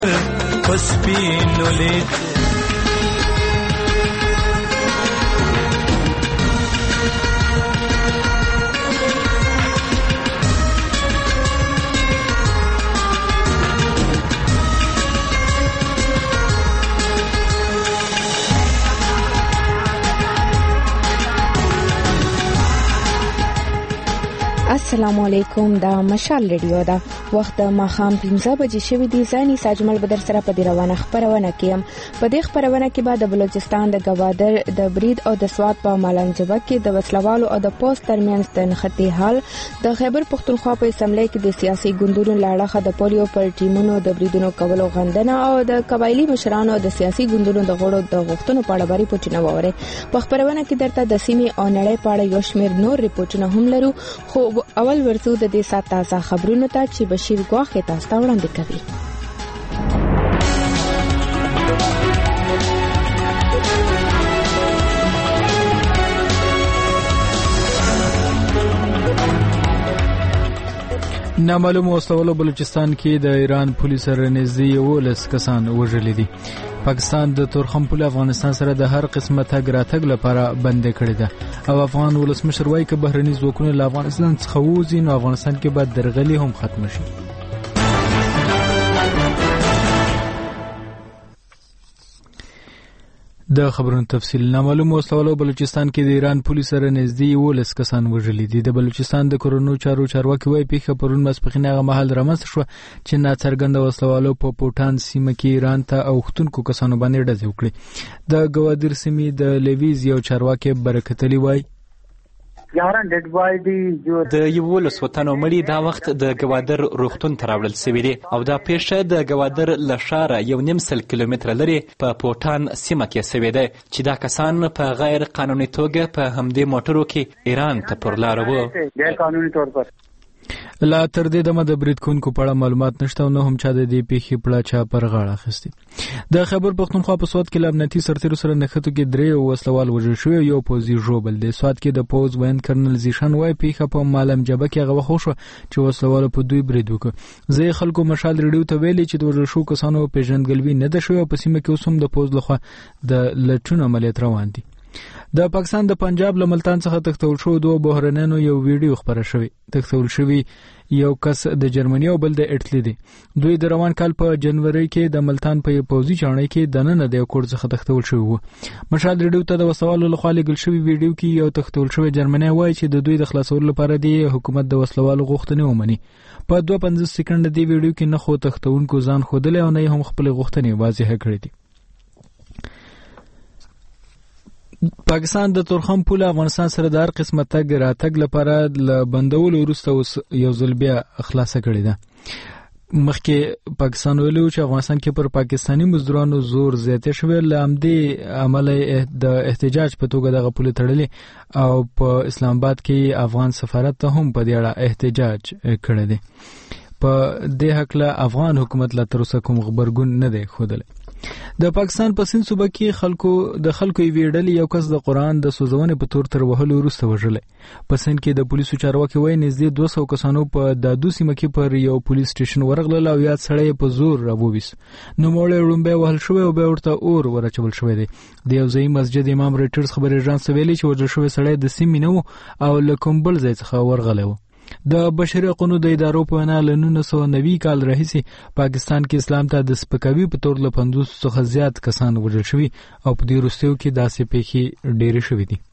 پسپینو لید السلام علیکم. دا مشال ریډیو دا وخت ما خام 15 بجې شوې دي. زاني ساجمل بدر سره په دی روانه خبرونه کیم. په دې خبرونه کې بعد بلوچستان د گوادر د برید او د سواد په مالنجبه کې د وسلوالو او د پوسټ ترمنځ د نښتې حال، د خیبر پختونخوا په اسمبلی کې د سیاسي ګوندونو لاړه د پولیو پر ټیمونو د بریدونو کولو غندنه او د قبایلی مشرانو د سیاسي ګوندونو د غړو د غوښتنو په اړه بری پوښتنه وره. په خبرونه کې درته د سیمې او نړۍ په اړه یو شمېر نور ریپورتونه هم لرو، خو اول ورته د دې سات تازه خبرونه ته چې بشیر ګواخه تاسو ته وړاندې کوي. نامعلوم وسلوالو بلوچستان کې د ایران پولیس سره نږدې 11 کسان وژلي دي. پاکستان د تورخم پل افغانستان سره د هر قسمه تګ راتګ لپاره بند کړی ده او افغان ولسمشر وایي چې بهرني ځواکونه له افغانستان څخه وځي نو افغانستان کې به درغلي هم ختم شي. د خبرونو تفصیل. نامعلوم وسلوالو بلوچستان کې د ایران پولیس سره نږدې 11 کسان وژلي دي. د بلوچستان د کورونو چارواکي وایي پیښه پرون ماسپښین هغه مهال رامنځته شوه چې ناڅرګنده وسلوالو په پوټان سیمه کې ایران ته اوښتونکو کسانو باندې ډزې وکړې. د گوادر سیمې د لیویز یو چارواکي برکت علي وایي د 11 وطنو مړي دا وخت د گوادر روغتون ته راوړل شوي دي او دا پیښه د گوادر له ښاره 1.5 کیلومتره لري په پوټان سیمه کې شوې ده چې دا کسان په غیر قانوني توګه په همدې موټرو کې ایران ته پر لار وو. غیر قانوني طور پر لا تر دې دمه د برید کوونکو په اړه معلومات نشته او نه هم چا د دې پیښې په اړه چا پر غاړه اخیستې. د خیبر پختونخوا په سواد کې له امنیتي سرتیرو سره نښتو کې 3 وسلوال وژل شوي، یو پوځي ژوبل دی. سواد کې د پوځ وین کرنل زیشان وایي پیښه په مالنجبه کې هغه وخت شوه چې وسلوالو په دوی برید وکړ. زه خلکو مشال ریډیو ته ویلي چې د وژل شوو کسانو پیژندګلوي نه ده شوې او په سیمه کې اوس هم د پوځ لخوا د لټون عملیات روان دي. د پاکستان د پنجاب له ملتان څخه تښتول شو 2 بهرنیانو یو ویډیو خبره شوی. تښتول شوی یو کس د جرمني او بل د اټلی دی. دوی د روان کال په جنوري کې د ملتان په پوځي چاڼۍ کې د نن د کور څخه تښتول شوی وو. مشال ریډیو ته د وسلوالو لخوا لګل شوی ویډیو کې یو تښتول شوی جرمني وایي چې د دوی د خلاصولو لپاره دی حکومت د وسلوالو غوښتنې ومني. په 2.50 سکند دی ویډیو کې نه خو تښتونکو ځان خودلې او نه هم خپل غوښتنې واضح کړې دي. پاکستان د تورخم پل افغانستان سره د هر قسمه تګ راتګ لپاره ل بندولو وروسته یو ځل بیا خلاصه کړې ده. مخکې پاکستان ویلو چې افغانستان کې پر پاکستاني مزدورانو زور زیاته شوی، له همدې امله د احتجاج په توګه دغه پل تړلې او په اسلام آباد کې افغان سفارت ته هم په دې اړه احتجاج کړی دی. په دې حق له افغان حکومت لا تر اوسه کوم خبرګون نه دی ښودلی. د پاکستان په سند صوبه کې خلکو یې ډلې یو کس د قرآن د سوځونې په تور تر وهلو وروسته وژلی. په سند کې د پولیسو چارواکي وایي نږدې 200 کسانو په دادو سیمه کې پر یو پولیس سټیشن ورغلل او یاد سړی په زور راوویست. نوموړی وړومبی وهل شوی او بیا ورته اور ورچول شوی دی. د یو ځایي مسجد امام ریټرز خبري اژانس ویلي چې وژل شوی سړی د سیمې نه و او له کوم بل ځای څخه ورغلی و. د بشري حقوقو د ادارو په وینا له 1990 کال راهیسې پاکستان کې اسلام ته د سپکاوي په تور له 50 څخه زیات کسان وژل شوي او په دې وروستیو کې داسې پیښې ډېرې شوي دي.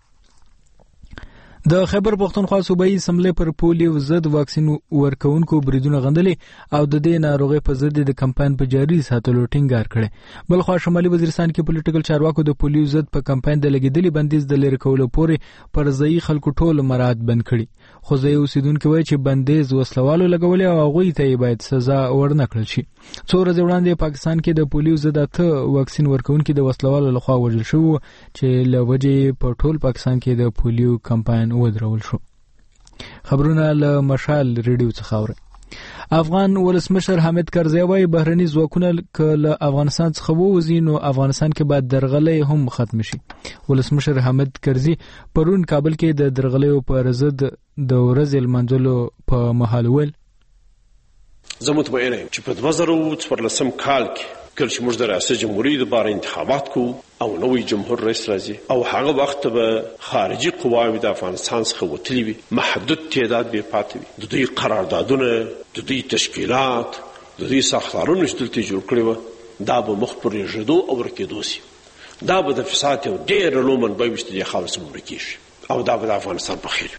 د خیبر پختونخوا صوبایي اسمبلی پر پولیو ضد واکسین ورکوونکو بریدونه غندلې او د دې ناروغۍ په ضد د کمپاین په جاري ساتلو ټینګار کړی. بلخوا شمالي وزیرستان کې پولیټیکل چارواکو د پولیو ضد په کمپاین د لګیدلي بندیز د لرې کولو پورې پر ځایي خلکو ټول مراعات بند کړي، خو ځایي اوسیدونکي وایي چې بندیز وسلوالو لګولې او هغوی ته یې باید سزا ورنه کړل شي. څو ورځې وړاندې پاکستان کې د پولیو ضد 8 واکسین ورکوونکي د وسلوالو لخوا وژل شوي چې له وجې په ټول پاکستان کې د پولیو کمپاین ودرول شو. خبرونه له مشال ریډیو څخه اوري. افغان ولسمشر حامد کرزی وایي بهرني ځواکونه له افغانستان څخه ووځي نو افغانستان کې باید درغلۍ هم ختم شي. ولسمشر حامد کرزی پرون کابل کې د درغلیو پر ضد د ورځې لمانځلو په مهال ویل زه مطمئنه یم چې په 2014 کال کې کله چې موږ د ریاست جمهوریت لپاره انتخابات کوو او نوی جمهور رئیس راځي او هغه وخت به خارجي قواوې د افغانستان څخه وتلي وي، محدود تعداد به پاتې وي، د دوی قراردادونه، د دوی تشکیلات، د دوی ساختارونه چې دلته جوړ کړي وو دا به مخ پر رژېدو او ورکېدو شي. دا به د فساد یو ډېر لوی منبع وي چې د خاورې څخه مړ کېږي او دا به د افغانستان په خیر.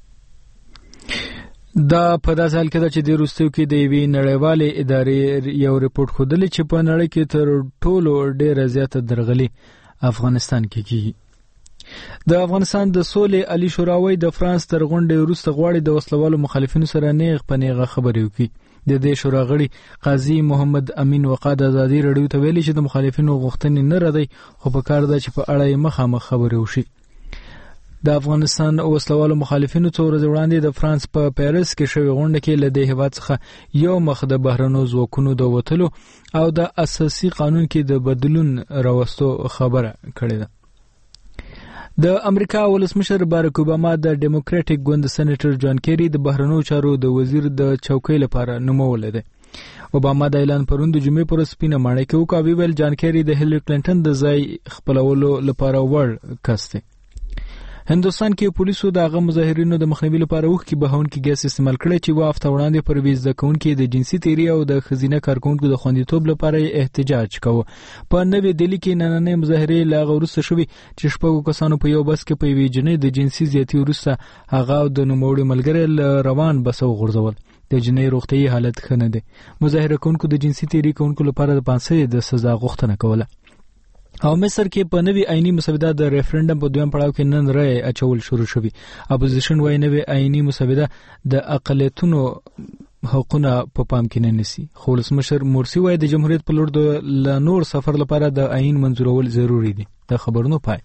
دا په داسې حال کې ده چې د وروستیو کې د یوې نړیوالې ادارې یو رپورټ ښودلی چې په نړۍ کې تر ټولو ډېره زیاته درغلي افغانستان کې کېږي. د افغانستان د سولې عالي شورا د فرانس تر غونډې وروسته غواړي د وسلوالو مخالفینو سره نیغ په نیغه خبرې وکړي. د دې شورا غړي قاضي محمد امین وقا د ازادي راډیو ته ویلي چې د مخالفینو غوښتنې نه ردی، خو په کار ده چې په اړه یې مخامخ خبرې وشي. د افغانستان وسلوالو مخالفینو څو ورځې وړاندې د فرانس په پیرس کې شوې غونډه کې له دې هیواد څخه یو مخ د بهرنیو ځواکونو د وتلو او د اساسي قانون کې د بدلون راوستو خبره کړې ده. د امریکا ولسمشر باراک اوباما د ډیموکراټیک ګوند سېنیټر جان کیری د بهرنیو چارو د وزیر د چوکۍ لپاره نومول دی. اوباما د اعلان پرون د جمعې پر سپینه ماڼۍ کې وکړ، ویل جان کیری د هیلری کلینټن د ځای خپلولو لپاره وړ کس دی. هندوستان کې پولیسو د هغه مظاهرینو د مخنیوي لپاره اوښکې بهونکي ګیس استعمال کړی چې و هفته وړاندې پر ویز زده کوونکي د جنسي تیري او د ښځینه کارکوونکو د خوندیتوب لپاره احتجاج کوه. په نوې دهلي کې نننۍ مظاهرې له هغه وروسته شوې چې شپږو کسانو په یو بس کې په یوې جنۍ د جنسي زیاتي وروسته هغه او د نوموړي ملګری له روان بس وغورځول. د جنۍ روغتیايي حالت ښه نه دی. مظاهره کوونکو د جنسي تیري کوونکو لپاره د 500 د سزا غوښتنه کوله. او مصر کې په نوې آئینی مسوده د ریفرندم په دویم پړاو کې نن رای اچول شروع شوی. اپوزیشن وايي نوې آئینی مسوده د اقلیتونو حقوقونه په پام کې نه نیسي، خو ولسمشر مورسی وايي د جمهوریت په لور د نور سفر لپاره د آئین منظورول ضروری دي. د خبرونو پای.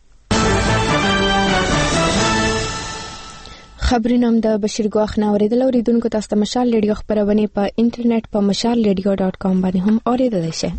خبرونه د بشیر ګواخ نه اوریدل. اوریدونکو تاسو ته مشال ریډیو خبرونه په انټرنیټ په mashalradio.com باندې هم اوریدلی شئ.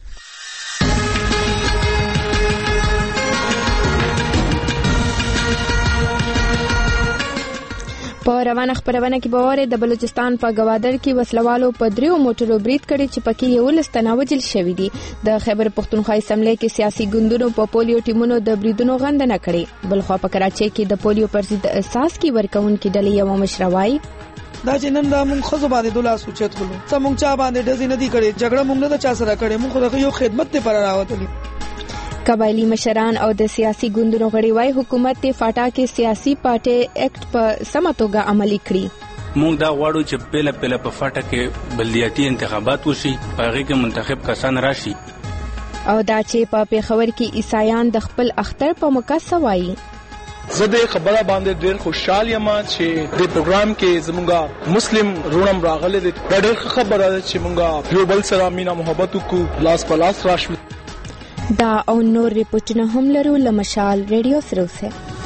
په روانه خبرونه کې باور د بلوچستان په گوادر کې وسلوالو په 3 موټرو برید کړي چې پکې 11 تنه وژل شوي دي. د خیبر پختونخوا اسمبلی کې سیاسي ګوندونو په پولیو ټیمونو د بریدونو غندنه کړې. بلخوا په کراچۍ کې د پولیو پر ضد اساس کې ورکوونکي ډلې یو مشروعي دا چې نن دا مونږ خزو باندې دولا سوچت کولو څنګه چا باندې ډزې نه دي کړې، جګړه مونږ نه د چا سره کړې، مونږ خو یو خدمت ته پر راوتلی. قبایلی مشران او د سیاسي ګوندونو غړي وايي حکومت ته فاټا کې سیاسي پارټي اکټ په سمه توګه عملي کړي. موږ دا غواړو چې پهله په فاټا کې بلدیاتي انتخابات وشي، هغه کې منتخب کسان راشي. او دا چې په پیښور کې عیسایان د خپل اختر په موقع سوایي. زه د خبره باندې ډېر خوشحال یم چې د پروګرام کې زموږه مسلم رونم راغلي دي. دا ډېر خبره ده چې موږ یو بل سره مینا محبت وکړو، لاس په لاس راشو. دا او نور ریپورتونه هم لرو له مشال ریډیو سره اوسه.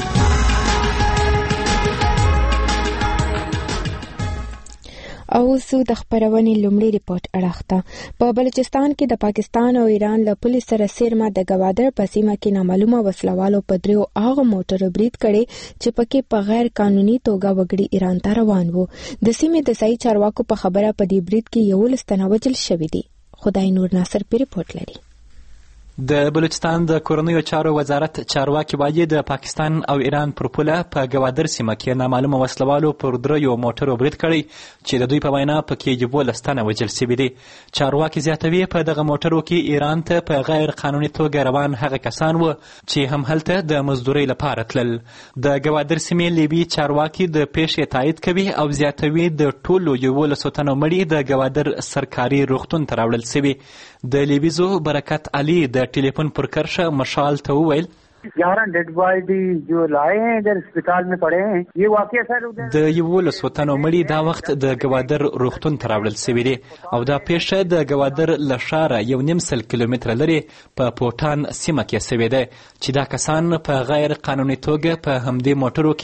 او سو د خبرونې لومړی ریپورت اړخته. په بلوچستان کې د پاکستان او ایران له پولیس سره سیرما د گوادر په سیمه کې نامعلومه وسلوالو په 3 هغه موټرو برید کړي چې پکې په غیر قانوني توګه وګړي ایران ته روان وو. د سیمې د ځای چارواکو په خبره په دې برید کې 11 تنه وژل شوي دي. خدای نور ناصر په ریپورت لري. د بلوچستان د کورنیو چارو وزارت چارواکي وايي د پاکستان او ایران پر پوله په گوادر سیمه کې نامعلومه وسلوالو پر 3 موټرو برید کړی چې د دوی په وینا پکې 11 تنه وژل شوي دي. چارواکي زیاتوي په دغه موټرو کې ایران ته په غیر قانوني توګه روان هغه کسان وو چې هم هلته د مزدورۍ لپاره تلل. د گوادر سیمې لیبي چارواکي د پیښې تایید کوي او زیاتوي د ټولو 11 تنو مړي د گوادر سرکاري روغتون ته راوړل شوي. د لیبیزو برکت علي د टेलीफोन पर करशा मशाल था वो 11 डेड बॉडी जो लाए हैं इधर अस्पताल में पड़े हैं. ये वाकया सर د یو لسوتانو مړي دا وخت د گوادر روغتون تراوړل شوی دی او دا پیښه د گوادر لشاره 1.5 کیلومتر لري په پوټان سیمه کې شوې ده چې دا کسان په غیر قانوني توګه په همدې موټرو کې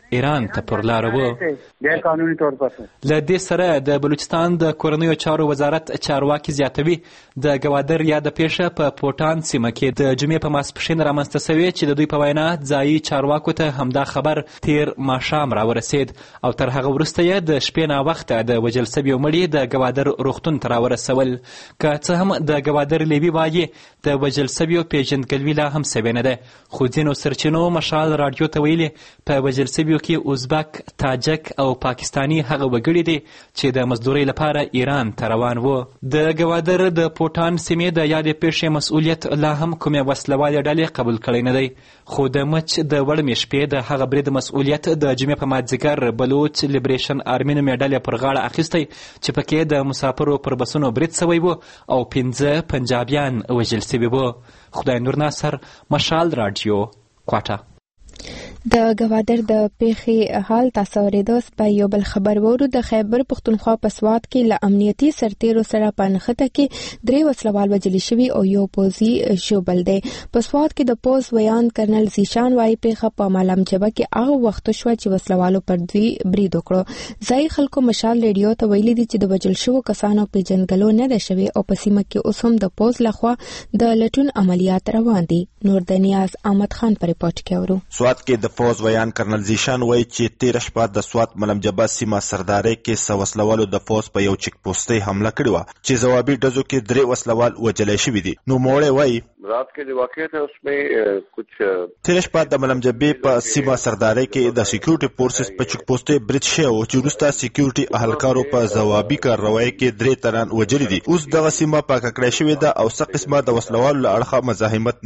ایران ته پر لار و. غیر قانوني طور پر له دې سره د بلوچستان د کورنیو چارو وزارت چارواکي زیاتوي د ګوادر یاده پیښه په پوټان سیمه کې د جمعې په ماسپښین رامنځته شوې چې د دوی په وینا ځایي چارواکو ته همدا خبر تیر ماښام راورسېد او تر هغه وروسته یې د شپې ناوخته د وژل شویو مړي د ګوادر روغتون ته راورسول. که څه هم د ګوادر لیوي وایي د وژل شویو پیژندګلوي لا هم شوې نه ده، خو ځینو سرچینو مشال راډیو ته ویلي په وژل شویو کې ازبک، تاجک او پاکستاني هغه وګړي دي چې د مزدورۍ لپاره ایران ته روان وو. د ګوادر د پوټان سیمې د یادې پیښې مسؤلیت لا هم کومې وسلوالې ډلې قبول کړی نه دی، خو د مچ د وړمې شپې د هغه برید مسؤلیت د جمعې په مازدیګر بلوچ لیبریشن آرمي نومې ډلې پر غاړه اخیستی چې پکې د مسافرو پر بسونو برید شوی و او 15 پنجابیان وژل شوي وو. خدای نور ناصر، مشال راډیو، کوټه. د ګوادر د پیښې حال تاسو اوریدوس. په یو بل خبر ورو د خیبر پختونخوا په سوات کې له امنیتي سرتیرو سره په نښته کې 3 وسلوال وژل شوي او یو پوځي ژوبل دی. په سوات کې د پوز ویان کرنل زیشان وايي پیښه په مالم جبه کې هغه وخت شو چې وسلوالو پر دوی برید وکړو. ځای خلکو مشال ریډیو ته ویلي دي چې د وژل شوو کسانو پیژندګلو نه ده شوې او په سیمه کې اوس هم د پوز لخوا د لټون عملیات روان دي. نور د نیاز احمد خان پر رپورټ کې ورو. سوات کې د فوز ویان کرنل زیشان وایي چې 13 شپه د سوات ملم جبه سیمه سرداري کې 100 وسلوالو د فوز په یو چیک پوسټي حمله کړې و چې ځوابي ډزو کې 3 وسلوال وژل شوي دي. نو موړی وایي رات के जो वाक़या था उसमें कुछ 13 شپه د ملم جبه په سیمه سرداري کې د سکیورټي فورسز په چیک پوسټي برید شو چې وروسته سکیورټي اهلکارو په ځوابي کاروایی کې 3 تنان وژل دي. اوس دغه سیمه پاکه کړې شوې ده او څه قسمه د وسلوالو له اړخه مزاحمت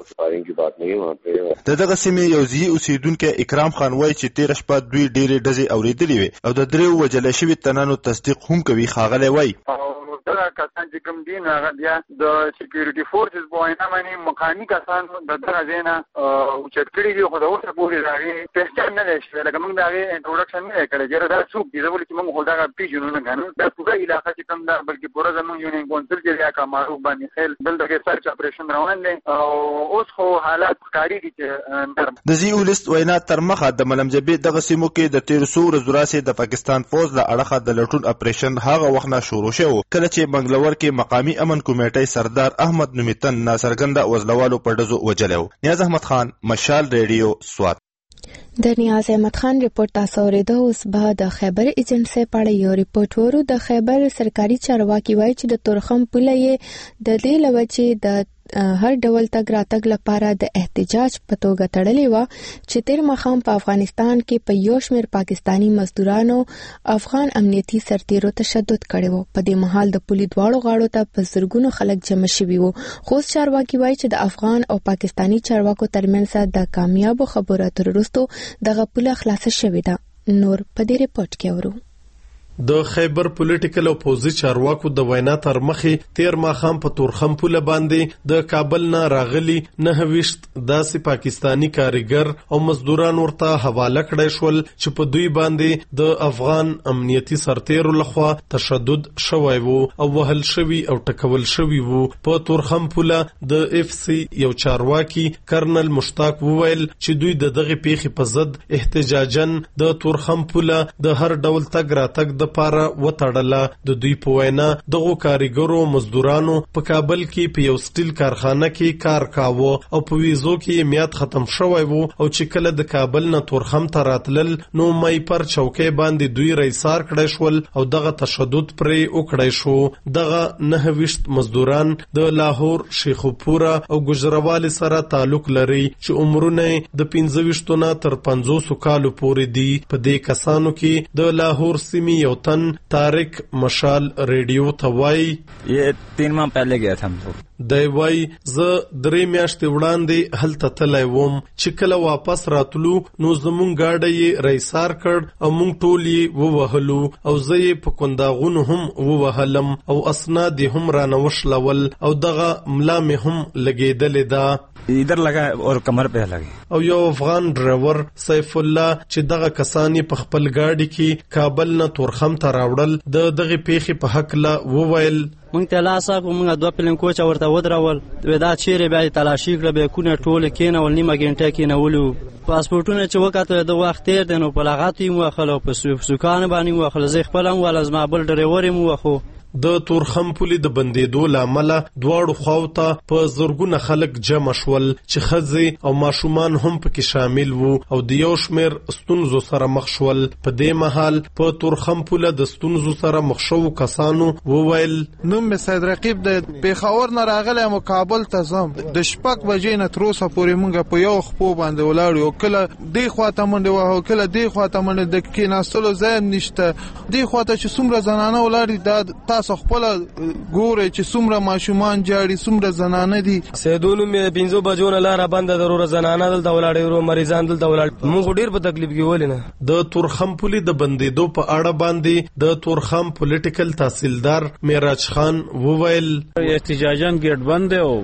نشته. دغه سیمه یو ځای اوسیدونکو اکرام خان وایي چې 13 شپه دوی ډېرې ډزې اورېدلې وي او د 3 وژل شوي تنانو تصدیق هم کوي. خاغلی وایي دغه کسان چې کوم دي هغه بیا د سکیورټي فورسز په وینا باندې مقامي کسان د دغه ځای نه اوچت کړي دي، خو د اوسه پورې د هغې پهچان نه دی شوی. لکه موږ د هغې انټروډکشن نه دی کړی چې دا څوک دي. زه ولې چې موږ خو دغه پیژنو نه ګڼو، دا پوره علاقه چې کوم ده بلکې پوره زموږ یونین کونسل چې دی هغه معروف باندې خیل دلته کې سرچ اپریشن روان دی او اوس خو حالات ښکارېږي چې نرم. د زیو لیست وینا تر مخه د ملم جبې دغه سیمو کې د 1300 ورځو راهیسې د پاکستان فوز له اړخه د لټون اپریشن هغه وخت نه شروع شو کله چې بنگلور کې مقامی امن کمیټې سردار احمد نومیتن ناصرګنده وزلوالو په ډزو وجلو. نیاز احمد خان، مشال ریډیو، سوات. د نیاز احمد خان رپورټ تاسو اوریدو. اوس به د خیبر ایجنسی په اړه یو رپورټ ورو. د خیبر سرکاري چارواکي وایي چې د تورخم پوله یې د دې لوجې د هر ډول تګ راتګ لپاره د احتجاج په توګه تړلې و چې تیر مخام په افغانستان کې په یو شمېر پاکستانی مزدورانو افغان امنیتي سرتیرو تشدد کړی و. په دې مهال د پولي دواړو غاړو ته په زرګونو خلک جمع شوي وو. خو چارواکي وایي چې د افغان او پاکستانی چارواکو ترمنځ د کامیابو خبرو اترو وروسته دغه پوله خلاصه شوې ده. نور په دې رپورټ کې ورو. د خیبر پولیټیکل او پوزي چارواکو د وینا تر مخې تیر ماخام په تورخم پوله باندې د کابل نه راغلي 29 داسې پاکستانی کاریګر او مزدوران ورته حواله کړی شول چې په دوی باندې د افغان امنیتي سرتیرو لخوا تشدد شوی وو او وهل شوی او ټکول شوی وو. په تورخم پوله د اف سی یو چارواکي کرنل مشتاق وویل چې دوی د دغه پیښې په ضد احتجاجن د تورخم پوله د هر ډول تګ راتګ د پاره وتړله. د دوی په وینا دغه کاریګرو مزدورانو په کابل کې په یو سټیل کارخانه کې کار کاوه او په ویزو کې میاد ختم شوی وو او چې کله د کابل نه تورخم ته راتلل نو مې پر چوکۍ باندې دوی رئیسار کړی شول او دغه تشدد پرې وکړی شو. دغه 29 مزدوران د لاهور، شیخوپورا او ګجروال سره تعلق لري چې عمرونه د 25 نه تر 50 کالو پورې دي. په دې کسانو کې د لاهور سیمې یو تن طارق مشال ریډیو ته وایي یہ 3 ماہ پہلے گیا تھا ہم لوگ. دی وایي زه 3 میاشتې وړاندې هلته تللی وم چې کله واپس راتلو نو زمونږ ګاډی یې رئیسار کړ او مونږ ټول یې ووهلو او زه یې په کنداغونو هم ووهلم او اسناد یې هم رانه وشلول او دغه ملا مې هم لګېدلې ده. इधर लगा और कमर पे लगे. او یو افغان ډرایور سیف الله چې دغه کسان په خپل گاډي کې کابل نه تورخم ته راوړل د دغه پیښې په حق لا وویل مونږ ته لاسه کومه دوه پلن کوچ ورته ودرول ودا چیرې بیا تلاشي کړ به کونه ټوله کینول نیمه ګنټه کې نولو پاسپورتونه چې وکړه د وخت تیر دنو په لغاتې مو خلو په سوکان باندې مو خلک زې خپل ول از ما بل ډرایور مو خو د تورخم پولې د بندېدو لامل دواړو خواوته په زورګونه خلک جمع شول چې ښځې او ماشومان هم پکې شامل وو او د یو شمېر ستونزو سره مخ شول. په دې مهال په تورخم پوله د ستونزو سره مخ شوو کسانو وویل نوم مې سید رقیب د پیښور نه راغلی م کابل ته ځم د شپږ بجې نه تر اوسه پورې مونږ په یو خپو باندې ولاړ یو کله دې خواته منډې وهو کله دې خواته منډې د کېناستلو ځای هم نشته دې خواته چې څومره زنانه ولاړې دا تاسو خپل ګورئ چې څومره ماشومان جاړي څومره زنانه دي. سیدونو مې 5 بجو نه لاره بنده ضروره زنانه دلته ولاړې ورو مریضان دلته ولاړ موږ ډیر په تکلیف کې ولې نه. د تورخم پولې د بندېدو په اړه باندې د تورخم پولیټیکل تحصیلدار معراج خان وویل احتجاجان ګډ بند او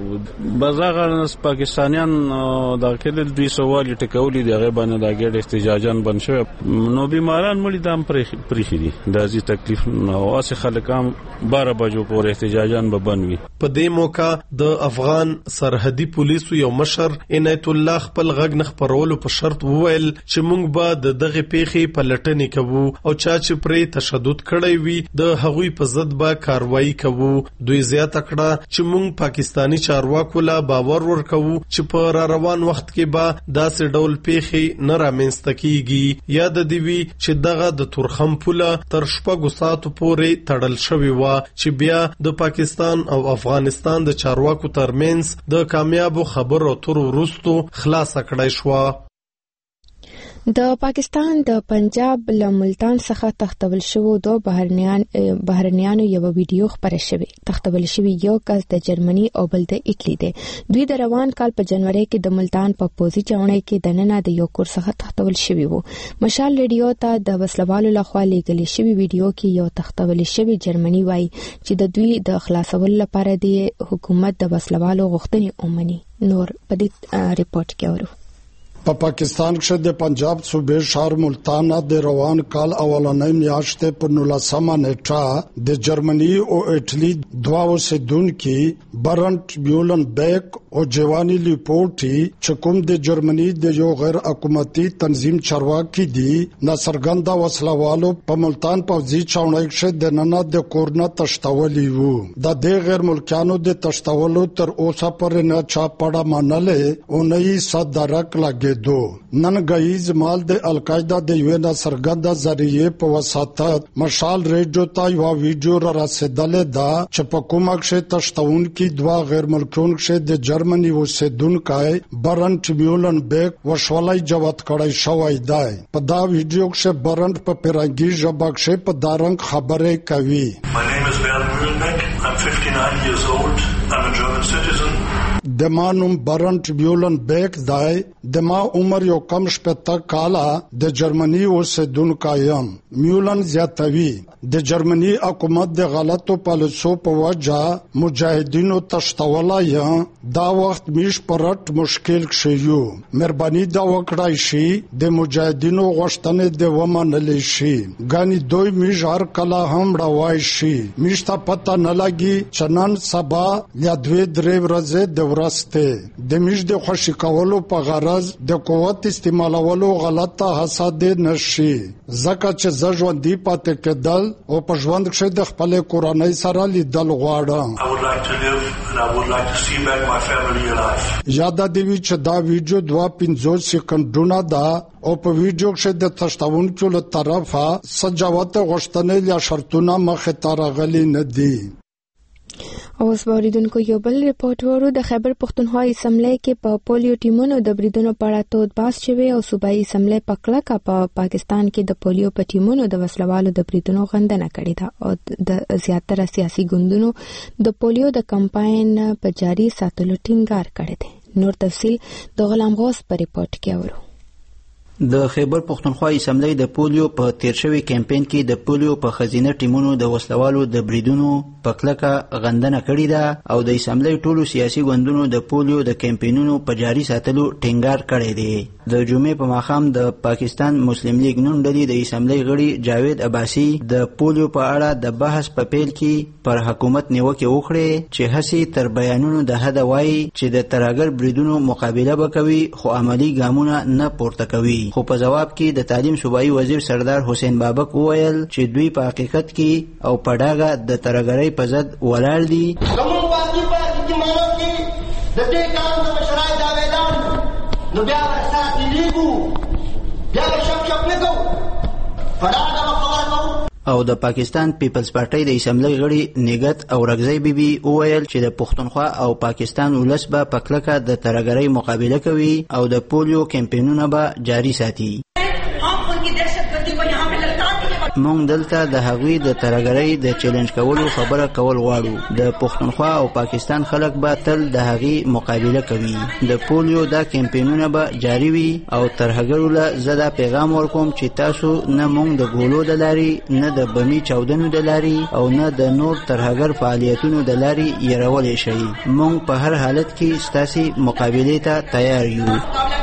بازار پاکستانیان د کېدل دوی سوال ټکولې دی هغه باندې د ګډ احتجاجان بن شو نو بیماران مړي دام پرې دي د ځي تکلیف نو واسه خلک هم 12 بجو پورې احتجاجان به بنوي. په دې موقع د افغان سرحدي پولیسو یو مشر عنایت الله خپل غږ نه خپرولو په شرط وویل چې موږ به د دغه پیښې په لټنې کوو او چا چې پرې تشدد کړی وي د هغوی په ضد به کاروایی کوو. دوی زیاته کړه چې موږ پاکستانی چارواکو لا باور ورکوو چې په را روان وخت کې به داسې ډول پیښې نه رامنځته کیږي. یاد دی وی چې دغه د تورخم پوله تر 6 ساعتو پورې تړل شوی و چې بیا د پاکستان او افغانستان د چارواکو ترمنځ د کامیابو خبرو تر وروستو خلاص کړای شو. د پاکستان د پنجاب له ملتان څخه تختول شوو دوه بهرنیانو یو ویډیو خپره شوی. تختول شوی یو کس د جرمني او بل د ایټلی دی. دوی د روان کال په جنوري کې د ملتان په پوزي چاونۍ کې د نننه د یو کور څخه تختول شوی وو. مشال ریډیو ته د وسلوالو لخوا لیږل شوی ویډیو کې یو تختول شوی جرمني وایي چې د دوی د خلاصولو لپاره د حکومت د وسلوالو غوښتنې ومني. نور په دې ریپورت کې اورو. په پاکستان کې د پنجاب صوبې شهر ملتان د روان کال اولنۍ میاشتې په 19 نیټه د جرمني او ایټلی دوه اوسیدونکو برنټ بیولن بیک او جوانی لیپورټي چې کوم د جرمني د یو غیر حکومتي تنظیم چارواکي دي ناڅرګنده وسلوالو په ملتان پوځي چاونۍ کې د نننه د کورنا تشتولي وو. د دې غیر ملکانو د تشتولو تر اوسه پر نه چا پړه منلې او نه یې صدرک لګي دو. نن غیز مال د القاعده د یو ناڅرګنده ذریعہ په وساتت مشال ریډیو ته یو ویډیو را رسیدلې دا چې په کومه کې تشتون کې دوا غیر ملکون کې د جرمني اوسیدونکو برنټ بیولن بیک وشولای جواب کړی شوی دی. په دا ویډیو کې برنټ په پیرانګي ژبه کې په دارنګ خبرې کوي. My name is Bernd Mühlenbeck. I'm 59 years old. I'm a German citizen. د ما نوم برنټ بیولن بیک دی. د ما عمر یو کم 70 کاله د جرمني اوسیدونکو یم. میولن زیاتوي د جرمني حکومت د غلطو پالیسو په وجه مجاهدینو تشتولای دا وخت میش پرټ مشکل شيو. مهرباني دا وکړای شي د مجاهدینو غوښتنې د ومنل شي. غاني دوی میش هر کله هم راوای شي. میش ته پته نه لګي چنن سبا یا 2-3 ورځې د ورسته د میش د خوشی کولو په غرض د قوت استعمالولو غلطه حسد نشي. زکه چې ژوندۍ پاتې کېدل او په ژوند کې د خپل کورنۍ سره لیدل غواړم. یاد دی چې دا ویډیو 2-5 سکندونه ده او په ویډیو کې د تشتونکو له طرفه سجاوت غوښتنې یا شرطونه مخه ترغلي نه دي. اوس باریدونکو یو بل ریپورت ورو. د خیبر پختونخوا اسمبلی کې په پولیو ټیمونو د بریدونو په اړه تود بحث شوی او صوبایي اسمبلی په کلکه په پاکستان کې د پولیو په ټیمونو د وسلوالو د بریدونو غندنه کړې ده او د زیاتره سیاسي ګوندونو د پولیو د کمپاین په جاري ساتلو ټینګار کړی دی. نور تفصیل د غلام غوث په ریپورت کې اورو. د خیبر پښتونخوا اسمبلی د پولیو په تیر شوي کمپاین کې د پولیو په خزینه ټیمونو د وسلوالو د بریدونو په کلکه غندنه کړې ده او د اسمبلی ټولو سیاسي ګوندونو د پولیو د کمپاینونو په جاري ساتلو ټینګار کړی دی. د جمعې په ماښام د پاکستان مسلم لیگ نون ډلې د اسمبلی غړي جاوید عباسي د پولیو په اړه د بحث په پیل کې پر حکومت نیوکې وکړې چې هسې تر بیانونو د حده وایي چې د ترهګر بریدونو مقابله به کوي خو عملي ګامونه نه پورته کوي. خو په جواب کې د تعلیم صوبایي وزیر سردار حسین بابک وویل چې دوی په حقیقت کې او په ډاګه د ترهګرۍ په ضد ولاړ دي. زموږ واجب په اجتماعو کې د دې کار د مشرای داویدان نو بیا ورسره تیریږو بیا به شپ نه کوو په ډاګه به خبره کوو. او د پاکستان پیپلز پارټۍ د اسمبلی غړي نګت او رګزی بیبي وویل چې د پښتونخوا او پاکستان ولس به په کلکه د ترهګرۍ مقابله کوي او د پولیو کمپاینونه به جاري ساتي. مونږ دلته د هغوی د ترهګرۍ د چیلنج کولو خبره کول غواړو. د پښتونخوا او پاکستان خلک به تل د هغې مقابله کوي. د پولیو دا کمپاینونه به جاري وي او ترهګرو له زه دا پیغام ورکوم چې تاسو نه مونږ د ګولو د لارې نه د بمي چاودنو د لارې او نه د نور ترهګر فعالیتونو د لارې یرولی شئ. مونږ په هر حالت کې ستاسې مقابلې ته تیار یو.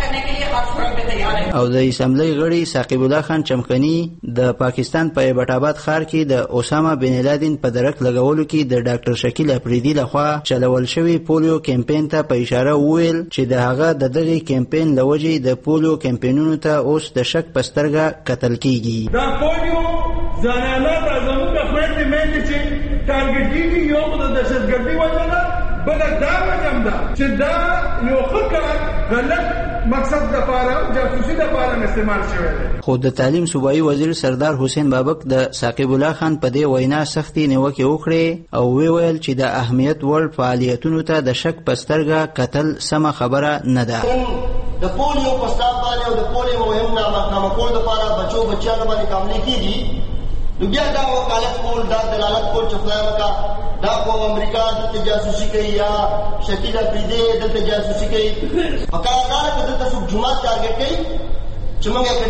او د اسمبلی غړي ثاقب الله خان چمکني د پاکستان په ایبټ آباد ښار کې د اسامه بن لادن په درک لګولو کې د ډاکټر شکیل افریدي لخوا چلول شوی پولیو کمپاین ته په اشاره وویل چې د هغه د دغه کمپاین لوجې د پولیو کمپاینونو ته اوس د شک په سترګه کتل کیږي. دا پولیو ځانانه د زموږ خپل مېند چې ټارګټ کیږي یو د دهشتګردي وجه ده بل دا وجه ده چې دا یو ښه غلط مقصد د پاره جاسوسي د پاره استعمال شوی دی. خو د تعلیم صوبایي وزیر سردار حسین بابک د ثاقب الله خان په دې وینا سختي نیوکې وکړې او ویل چې د اهمیت وړ فعالیتونو ته د شک په سترګه کتل سمه خبره نه ده. د پولیو په ستاب باندې او د پولیو مهم نامه کول لپاره بچیانو باندې کاملې کیږي نو بیا دا وکالت کول دا دلالت کول چې خدای وکړه دا خو امریکا دلته جاسوسي کوي یا شکیل افریدي دلته جاسوسي کوي پکار دا چې دلته څوک جماعت ټارګټ کوي چې موږ یې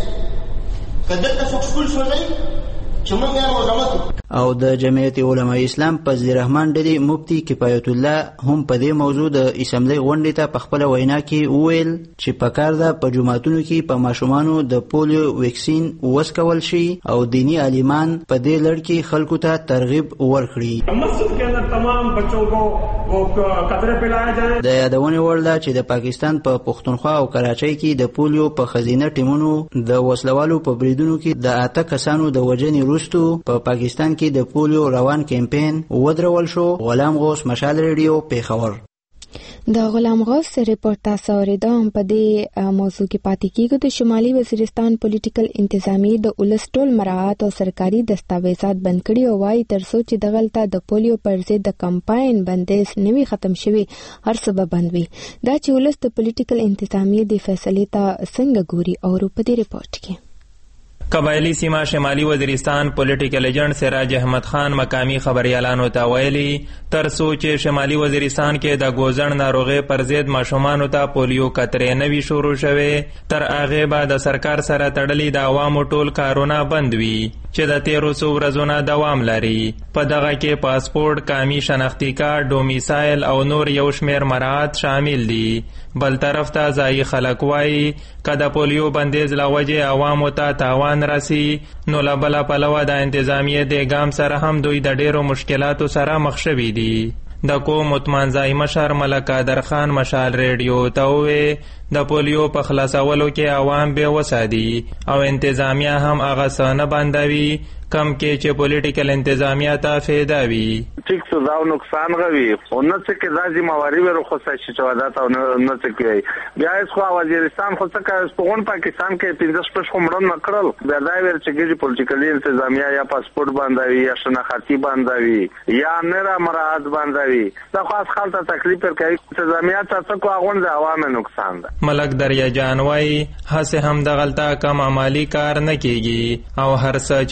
کړیسای که دلته څوک سکول شولی چې موږ یې مزمت. او د جمعیت علماء اسلام فضل الرحمن ډلې مفتی کفایت الله هم په دې موضوع د اسمبلی غونډې ته په خپله وینا کې وویل چې پکار ده په جوماتونو کې په ماشومانو د پولیو ویکسین وسکول شي او دینی عالمان په دې لړ کې خلکو ته ترغیب ورکړي. مسجد کے اندر تمام بچوں کو قطرے پلائے جائیں. د یادونې وړ ده چې د پاکستان په پښتونخوا او کراچۍ کې د پولیو په خزینه ټیمونو د وسلوالو په بریدونو کې د 8 کسانو د وژنې وروسته په پاکستان کې د پولیو روان کمپاین ودرول شو. غلام غوث مشال ریډیو پیښور. د غلام غوث ریپورت تاسو اوریدم. په دې موضوع کې پاتې کیږو. د شمالي وزیرستان پولیټیکل انتظامیه د ولس ټول مراعات او سرکاري دستاویزات بند کړي او وايي ترڅو چې دغلته د پولیو پر ضد د کمپاین بندیز نوي ختم شوي هر څه به بند وي. دا چې ولس د پولیټیکل انتظامیه د فیصلې ته څنګه ګوري او په دې ریپورت کې قبایلی سیمه شمالي وزیرستان پولیټیکل ایجنټ سراج احمد خان مقامی خبريالانو ته ویلي تر څو چې شمالي وزیرستان کې د ګوزن ناروغي پر ضد ماشومانو ته پولیو قطرې نوي شروع شوه تر هغه بعد د سرکار سره تړلي د عوامو ټول کارونه بند وي چې د 1300 ورځو نه دوام لري. په دغه کې پاسپورت، قومي شناختی کارت، ډومیسایل او نور یو شمیر مراعات شامل دي. بل طرف ته ځایي خلک وایي که د پولیو بندیز له وجې عوامو ته تاوان رسي نو له بله پلوه د انتظامیې د ګام سره هم دوی د ډیرو مشکلاتو سره مخ شوي دي. د کوم مطمئن مشر ملک قادر خان مشال ریډیو ته وویل د پولیو په خلاصولو کې عوام بې وسه دي او انتظامیه هم هغه څه نه بندوي کم کې چې پولیټیکل انتظامیه ته فایده وي. ټیک څه دا نقصان غوي او نه څه کې دا ذمہواری ورو خو څه چې وادات او نه څه کوي بیا خو وزیرستان خو څه کوي په پاکستان کې 15 شپږ مړن نکړل بیا دا ور چې کې پولیټیکل انتظامیه یا پاسپورت باندې یا شناختی باندې یا نه مراعات باندې دا خاص خالته تکلیف پر کوي انتظامیه څه کو غون د عوامو نقصان ده. ملک دریا جان وای هڅه هم د غلطه کم عملی کار نه کیږي او هر څه چې راځي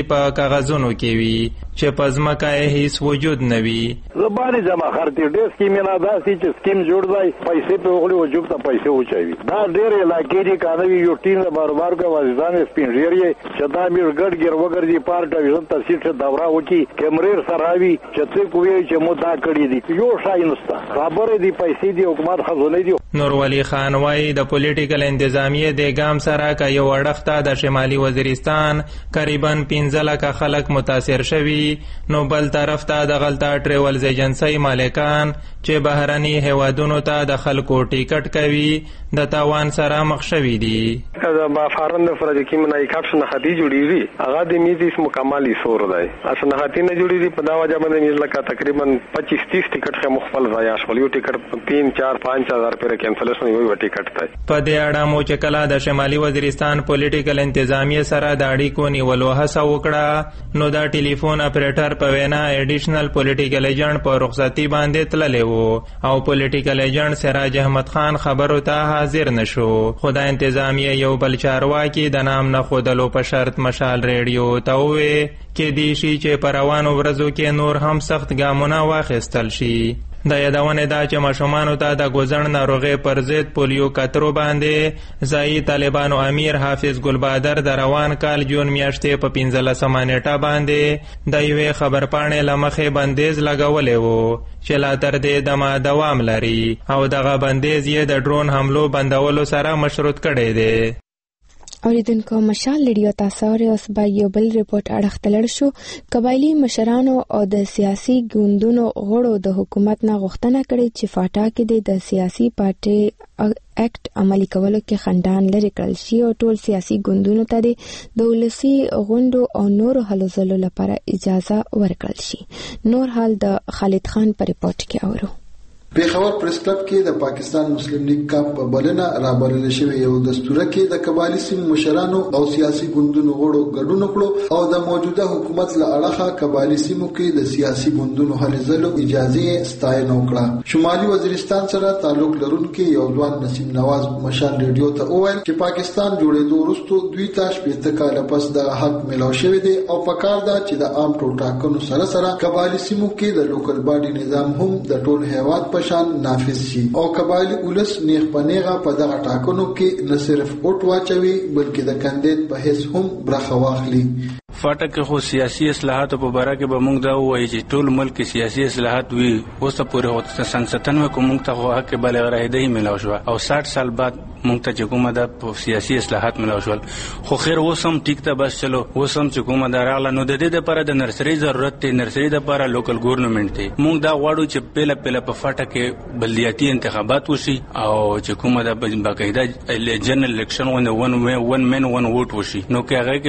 په کاغذونو کې وي چې په ځمکه یې هیڅ وجود نه وي. زبانې جمع خرطې ډېر سکیمونه داسې چې سکیم جوړ دی پیسې په وغړي او جوب ته پیسې وچوي. دا ډېر علاقې دي کانوي یو ټیم د باروبار کو وزدان سپینږیر یې چې دا میر ګډ ګیر وګرځي پارټ ویژن تفصیل څخه دورا وکي کیمرې سراوي چې څه کوي چې مو دا کړی دي یو شای نسته خبره دي پیسې دي حکومت خزانه دي. نور ولی خان وايي د پولیټیکل انتظامیه د ګام سره کا یو اړخته د شمالي وزیرستان تقریبا 15 لک خلک متاثر شوي نو بل طرف ته د غلطه ټریولز ایجنسی مالکان چې بهرني هیوادونو ته د خلکو ټیکټ کوي د تاوان سره مخ شوي دي. با فارن فرض کی منای کاټ نه خدي جوړیږي هغه د میز مکمل سور دی اسنه خاطی نه جوړیږي په دا وجه باندې میز لکه تقریبا 25-30 ټیکټ خه مخفل ضایع شول. یو ټیکټ 3-4-5 پر کینسلیشن وي ټیکټ دی. په دې اړه مو چې کله د شمالي وزیرستان پولیټیکل انتظامیه سره د اړیکو نیولو هڅه وکړه نو دا ټلیفون اپریټر په وینا ایډیشنل پولیټیکل ایجنټ په رخصتي باندې تللی وو او پولیټیکل ایجنټ سراج احمد خان خبرو ته حاضر نشو. خو د انتظامیه یو بل چارواکي د نام نه ښودلو په شرط مشال ریډیو ته وویل کېدای شي چې په روانو ورځو کې نور هم سخت ګامونه واخیستل شي. د یادونې دا چې ماشومانو ته د ګوزڼ ناروغۍ پر ضد پولیو کترو باندې ځایي طالبانو امیر حافظ ګلبادر د روان کال جون میاشتې په 15 نیټه باندې د یوې خبرپاڼې له مخې بندیز لګولی و چې لا تر دې دمه دوام لري او دغه بندیز یې د ډرون حملو بندولو سره مشروط کړی دی. اوریدونکو مشال ریډیو تاسو اوس به یو بل ریپورت اړخ تلل شو. قبایلی مشرانو او د سیاسي ګوندونو غړو د حکومت نه غوښتنه کړې چې فاټا کې د سیاسي پارټي اکټ عملي کولو کې خندان لري کړل شي او ټول سیاسي ګوندونو ته د ولسي غونډو او نورو هلو ځلو لپاره اجازه ورکړل شي. نور حال د خالد خان په ریپورت کې اورو. پیښور پریس کلب کې د پاکستان مسلم لیگ کاپ په بلنه رابلل شوی یو دستوره کې د قبایلی سیمو مشرانو او سیاسي ګوندونو غړو ګډون وکړو او د موجوده حکومت له اړخه قبایلی سیمو کې د سیاسي ګوندونو هلې ځلو اجازه ستاینه وکړه. شمالي وزیرستان سره تعلق لرونکي یو ځوان نسیم نواز مشال ریډیو ته وویل چې پاکستان جوړېدو وروسته دوی ته 15 کال پس د حق ملاو شوی دی او پکار ده چې د عام ټاکنو سره سره قبایلی سیمو کې د لوکل باډي نظام هم د ټول هیواد شان نافذ شي او قبایلی ولس نیغ پنیغه په دغه ټاکنو کې نه صرف اوټ واچوي بلکې د کاندید په حیث هم برخه واخلي. فاټک خو سیاسي اصلاحات په باره کې به موږ دا وایي چې ټول ملک سیاسي اصلاحات وي اوس پورې هوته سن 97 کو موږ ته حق بالغ راهدي ملاو شو او 60 سال بعد موږ ته چې کومه د سیاسي اصلاحات ملاو شول خو خیر اوس هم ټیک ته بس چلو اوس هم چې کومه د راغله نو د دې لپاره د نرسري ضرورت دی. نرسري لپاره لوکل ګورنمنت دی. موږ دا غواړو چې پیله په فاټک کې بلدیاتي انتخابات وشي او چې کومه د باقاعده جنرال الیکشن ون مین ون ووټ وشي نو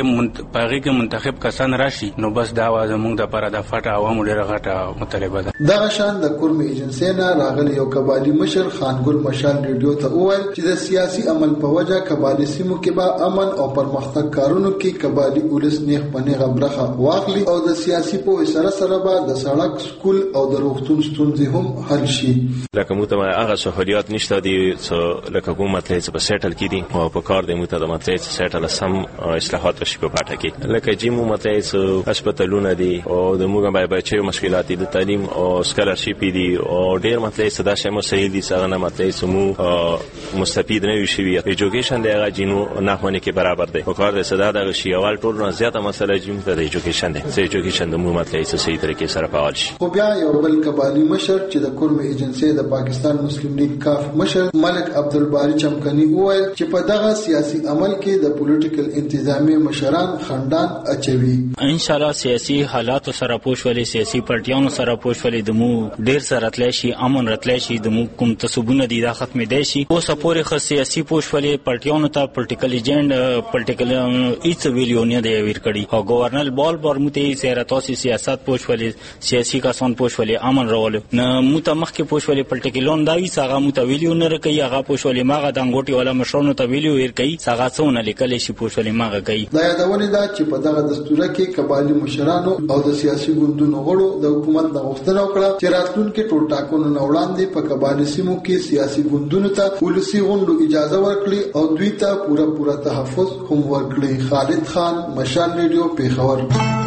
کې هغه منتخب کسان راشي نو بس دا واز موږ د لپاره د فاټا عوامو ډیره غټه مطالبه ده. دا شان د کورمي ایجنسی نه راغلی یو قبایلی مشر خانګل مشال ریډیو ته وویل چې د سیاسي عمل په وجه قبایلی سیمو کې به امن او پرمختګ کارونو کې قبایلی ولس نیغ پنیغه برخه واخلي او د سیاسي په سره سره به د سړک سکول او د روغتون ستونزې هم حل شي. لکه موږ ته هغه سہولیات نشته دي چې لکه حکومت له په سیټل کړي او په کار د موږ ته د ماتریس سیټل سم اصلاحات شي په پټه کې لکه چې موږ ماتریس هسپتالونه دي او د موږ به بچو مشکلات دي د تعلیم او سکالرشپ دي او ډیر ماتریس دا شی مو صحیح دي څنګه نه ماتریس مو مستفید نه وي شي ایجوکیشن دی هغه جنو نه باندې کې برابر دی او کار د صدا د شي اول ټول نه زیاته مسله جنو د ایجوکیشن دی چې ایجوکیشن د موږ ماتریس صحیح طریقې سره فعال شي. خو بیا یو بل قبایلی مشر چې د کورمي ایجنسی د پاکستان مسلم لیگ کاف مشر ملک عبدالباری چمکنی وویل چې په دغه سیاسي عمل کې د پولیټیکل انتظامی مشران خندان اچوي. ان شاء الله سیاسي حالات سره پوښولې سیاسي پارټیانو سره پوښولې د مو ډیر سره راتلای شي امن راتلای شي د مو کوم تعصبونه دي دا ختم دي شي او سپورې خو سیاسي پوښولې پارټیانو ته پولیټیکل ایجنټ پولیټیکل ایڅ ویلیونه دی ویر کړي او گورنر بال برمته سره تاسو سیاست پوښولې سیاسي کسان پوښولې امن راول نه متمخ کې پوښولې پولیټیکلون دا وی څنګه متویلیونه رکي هغه پوښولې ماغه د انګوټي ولا مشرونو ته ویلیو ور کوي څنګه څونه لیکل شي پوښولې ماغه کوي. دا یادونه ده چې په دغه دستوره کې قبایلی مشرانو او د سیاسي ګوندونو غړو د حکومت د غوښتنه وکړه چې راتلونکي ټولټاکنو نه وړاندې په قبایلی سیمو کې سیاسي ګوندونو ته ولسی غونډو اجازه ورکړي او دوی ته پوره تحفظ هم ورکړي. خالد خان، مشال ریډیو، پیښور.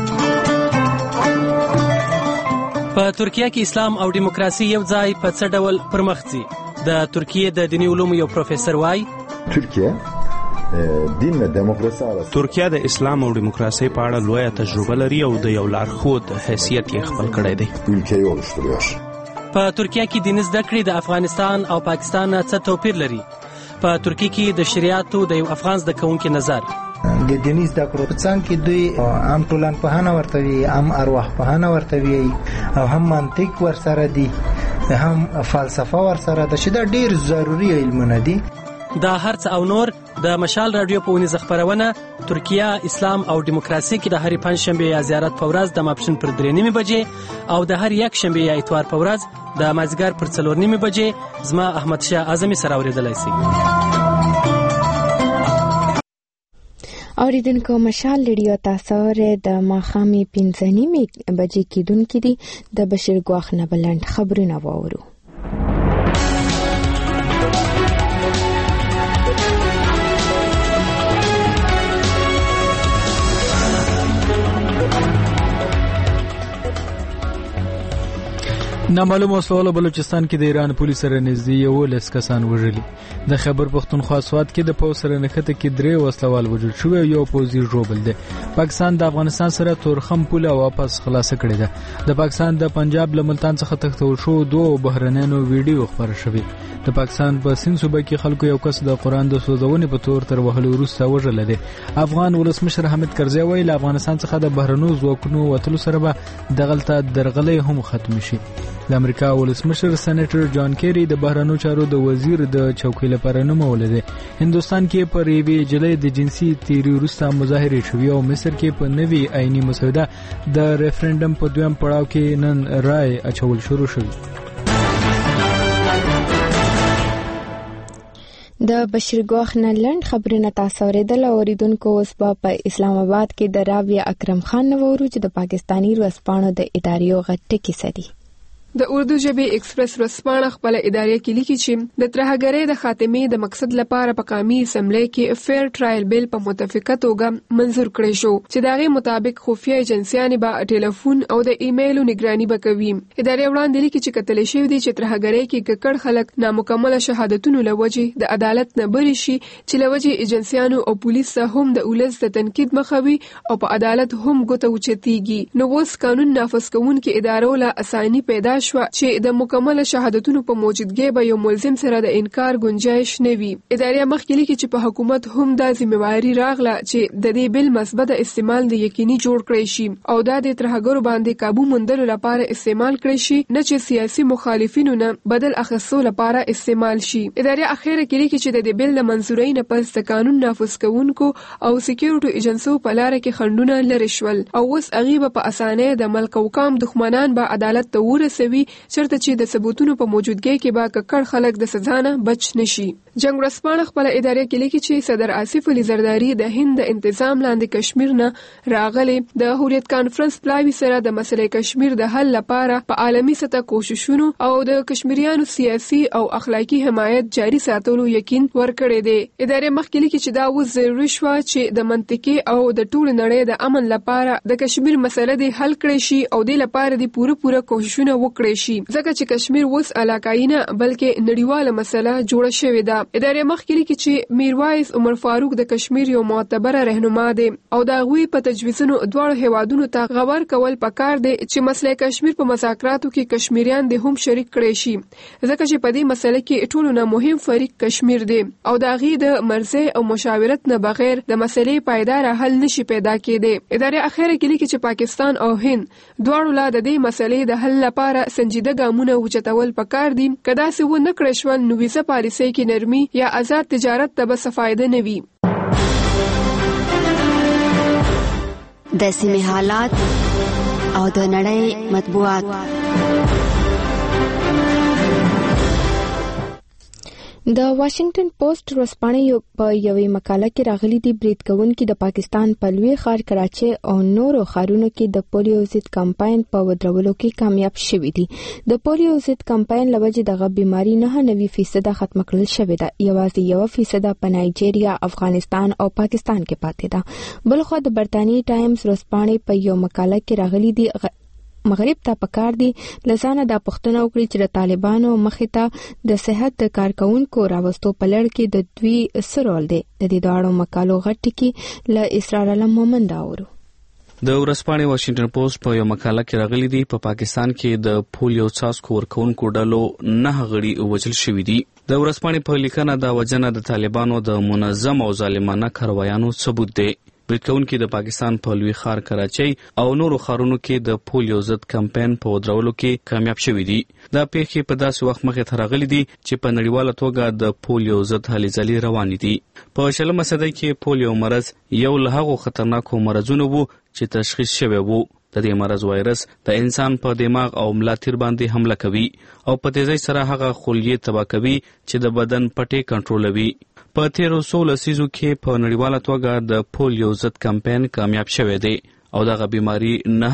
په ترکیه کې اسلام او دیموکراسي یو ځای په څه ډول پرمخ ځي؟ د ترکیه د دیني علومو یو پروفیسور وایي ترکیه د اسلام او دیموکراسي په اړه لویه تجربه لري او د یو لارښود حیثیت یې خپل کړی دی. په ترکیه کې دیني زده کړې د افغانستان او پاکستان څه توپیر لري؟ په ترکیه کې د شریعتو د یو افغان زده کوونکي نظر. د دیني زده کړو په څنګ کې دوی هم ټولنپوهنه ورته وي، هم ارواحپوهنه ورته وي، او هم منطق ورسره دي، هم فلسفه ورسره ده، چې دا ډېر ضروري علمونه دي. دا هرڅ او نور د مشال رادیو په ونیزه خپرونه ترکیه، اسلام او دیموکراسي کې د هرې پنجشنبې یا زیارت په ورځ د ماپښین پر 3:30 بجې او د هر یک شنبې یا اتوار په ورځ د مازدیګر پر 4:30 بجې زما احمد شاه اعظمي سره اورېدلی شي. اوریدونکو، مشال ریډیو تاسو د ماښامي 5:30 بجې کېدونکې دي. د بشیر ګواخ نه بلند خبرونه واورو. نامعلوم وسلوالو بلوچستان کې د ایران پولیس سره نږدې 11 کسان وژلي. د خیبر پختونخوا سوات کې د پولیس سره نښته کې 3 وسلوال وژل شوي او یو پوځي ژوبل دی. پاکستان د افغانستان سره تورخم پوله واپس خلاصه کړې ده. د پاکستان د پنجاب له ملتان څخه تښتول شو 2 بهرنیانو ویډیو خپاره شوی. د پاکستان په سند صوبه کې خلکو یو کس د قرآن د سوځونې په تور تر وهلو وروسته وژل دی. افغان ولسمشر حامد کرزی وایي له افغانستان څخه د بهرنیو ځواکونو وتلو سره به دغلته درغلۍ هم ختم شي. د امریکا ولسمشر سېنیټر جان کیری د بهرنیو چارو د وزیر د چوکۍ لپاره نومولی دی. هندوستان کې پر یوې جلۍ د جنسي تیري وروسته مظاهرې شوې او مصر کې په نوي آئیني مسوده د ریفرنډم په 2م پړاو کې نن رای اچول شروع شوی. د بشیر ګواخ نه لنډ خبرونه تاسو اوریدل. اوریدونکو، اوس په اسلام آباد کې د راویه اکرم خان نوورو چې د پاکستانی ورځپاڼو د ادارې غټ کیسه دی. د اردو ژبې ایکسپریس ورځپاڼه خپل ادارې کې لیکي چې د ترهګرۍ د خاتمې د مقصد لپاره په قومي اسمبلی کې فیر ټرایل بیل په متفقه توګه منظور کړی شو چې دغه مطابق خفیه ایجنسیانې به ټلیفون او د ایمیلو نگراني وکوي. ادارې وړاندې لیکي چې کتل شوی دی چې ترهګرۍ کې ککړ خلک نامکمله شهادتونو لوجې د عدالت نه بری شي، چې لوجې ایجنسیانو او پولیس هم د ولس د تنقید مخوي او په عدالت هم ګوته وچتيږي. نو اوس قانون نافذ کوونکې ادارو له اساني پیدا شو چې د مکمل شهادتونو په موجودګۍ به یو ملزم سره د انکار گنجائش نه وي. ادارې مخکې لیکي چې په حکومت هم دا ذمہواری راغله چې د دې بل مثبت استعمال د یقیني جوړ کړی شي او دا د ترهګرو باندې قابو موندلو لپاره استعمال کړی شي، نه چې سیاسي مخالفینو نه بدل اخیستو لپاره استعمال شي. ادارې اخیره کې لیکي چې د دې بل منظورۍ نه پس د قانون نافذ کوونکو او سکیورټي ایجنسیو په لار کې خنډونه لري شول او اوس هغه په اسانه د ملک او قوم دښمنان به عدالت ته ورسوي، چرته چې د ثبوتونو په موجودګۍ کې به ککړ خلک د سزا نه بچ نشي. جنگ ورځپاڼه خپل ادارې کې لیکي چې صدر آصف علي زرداری د هند د انتظام لاندې کشمیر نه راغلي د هوریت کانفرنس پلاوی سره د مسلې کشمیر د حل لپاره په عالمي سطح کوششونو او د کشمیریانو سیاسي او اخلاقی حمایت جاري ساتلو یقین ورکړی دی. ادارې مخکې لیکي چې دا اوس ضروري شو چې د منطقي او د ټول نړۍ د امن لپاره د کشمیر مسله دی حل کړی شي او د لپاره دی پوره کوششونه وکړي شي، ځکه چې کشمیر اوس علاقايي نه بلکې نړیواله مسله جوړه شوې ده. ادارې مخکې لیکي چې میرویس عمر فاروق د کشمیر یو معتبره رهنما دی او دا غوي په تجویزونو دواړو هیوادونو ته غور کول پکار دی چې مسله کشمیر په مذاکراتو کې کشمیریان د هم شریک کړي شي، ځکه چې په دې مسله کې ټولو نه مهم فریق کشمیر دی او دا غي د مرزه او مشاورت نه بغیر د مسلې پایدار حل نشي پیدا کېدی. ادارې اخیره کې لیکي چې پاکستان او هند دواړو لا د دې مسلې د حل لپاره سنجیده ګامونه وچتول پکار دي. کدا څه و نه کړی شول نو ویزه پالیسۍ کې نرمي یا آزاد تجارت ته به فائدہ نه وي. د سیمې حالات او د نړۍ مطبوعات. د واشنگټن پوسټ ورځپاڼې په یوې مقاله کې راغلي دي برید کوونکي د پاکستان په لوی ښار کراچي او نورو ښارونو کې د پولیو ضد کمپاین په ودرولو کې کامیاب شوي دي. د پولیو ضد کمپاین لوجې دغه بیماری 99% ختم کړل شوې ده. یوازې 1% په نایجیریا، افغانستان او پاکستان کې پاتې ده. بلخو د برتانیې ټایمز ورځپاڼې په یو مقاله کې راغلي دي مغرب ته پکار دي لزانه د پښتنو وکړي چې د طالبانو مخې ته د صحت د کارکونکو راوستو په لړ کې د دوی سرول دي. د دې دواړو مقالو غټ کې ل اسرار علم مومند اورو. د ورځپاڼې واشنگټن پوسټ په یو مقاله کې راغلي دي په پاکستان کې د پولیو څاڅکو ورکوونکو ډلو 9 غړي وژل شوي دي. د ورځپاڼې په لیکنه دا وجنه د طالبانو د منظم او ظالمانه کاروایانو ثبوت دی. برید کوونکي د پاکستان په لوی ښار کراچۍ او نورو ښارونو کې د پولیو ضد کمپاین په ودرولو کې کامیاب شوي دي. دا پیښې په داسې وخت مخې ته راغلي دي چې په نړیواله توګه د پولیو ضد هلې ځلې روانې دي. په 20 صدۍ کې پولیو مرض یو له هغو خطرناکو مرضونو وو چې تشخیص شوی وو. د دې مرض وایرس د انسان په دماغ او ملا تیر باندې حمله کوي او په تیزۍ سره هغه خلیې تباه کوي چې د بدن پټې کنټرولوي. په تیرو 16 لسیزو کې په نړیواله توګه د پولیو ضد کمپاین کامیاب شوی دی او دغه بیماری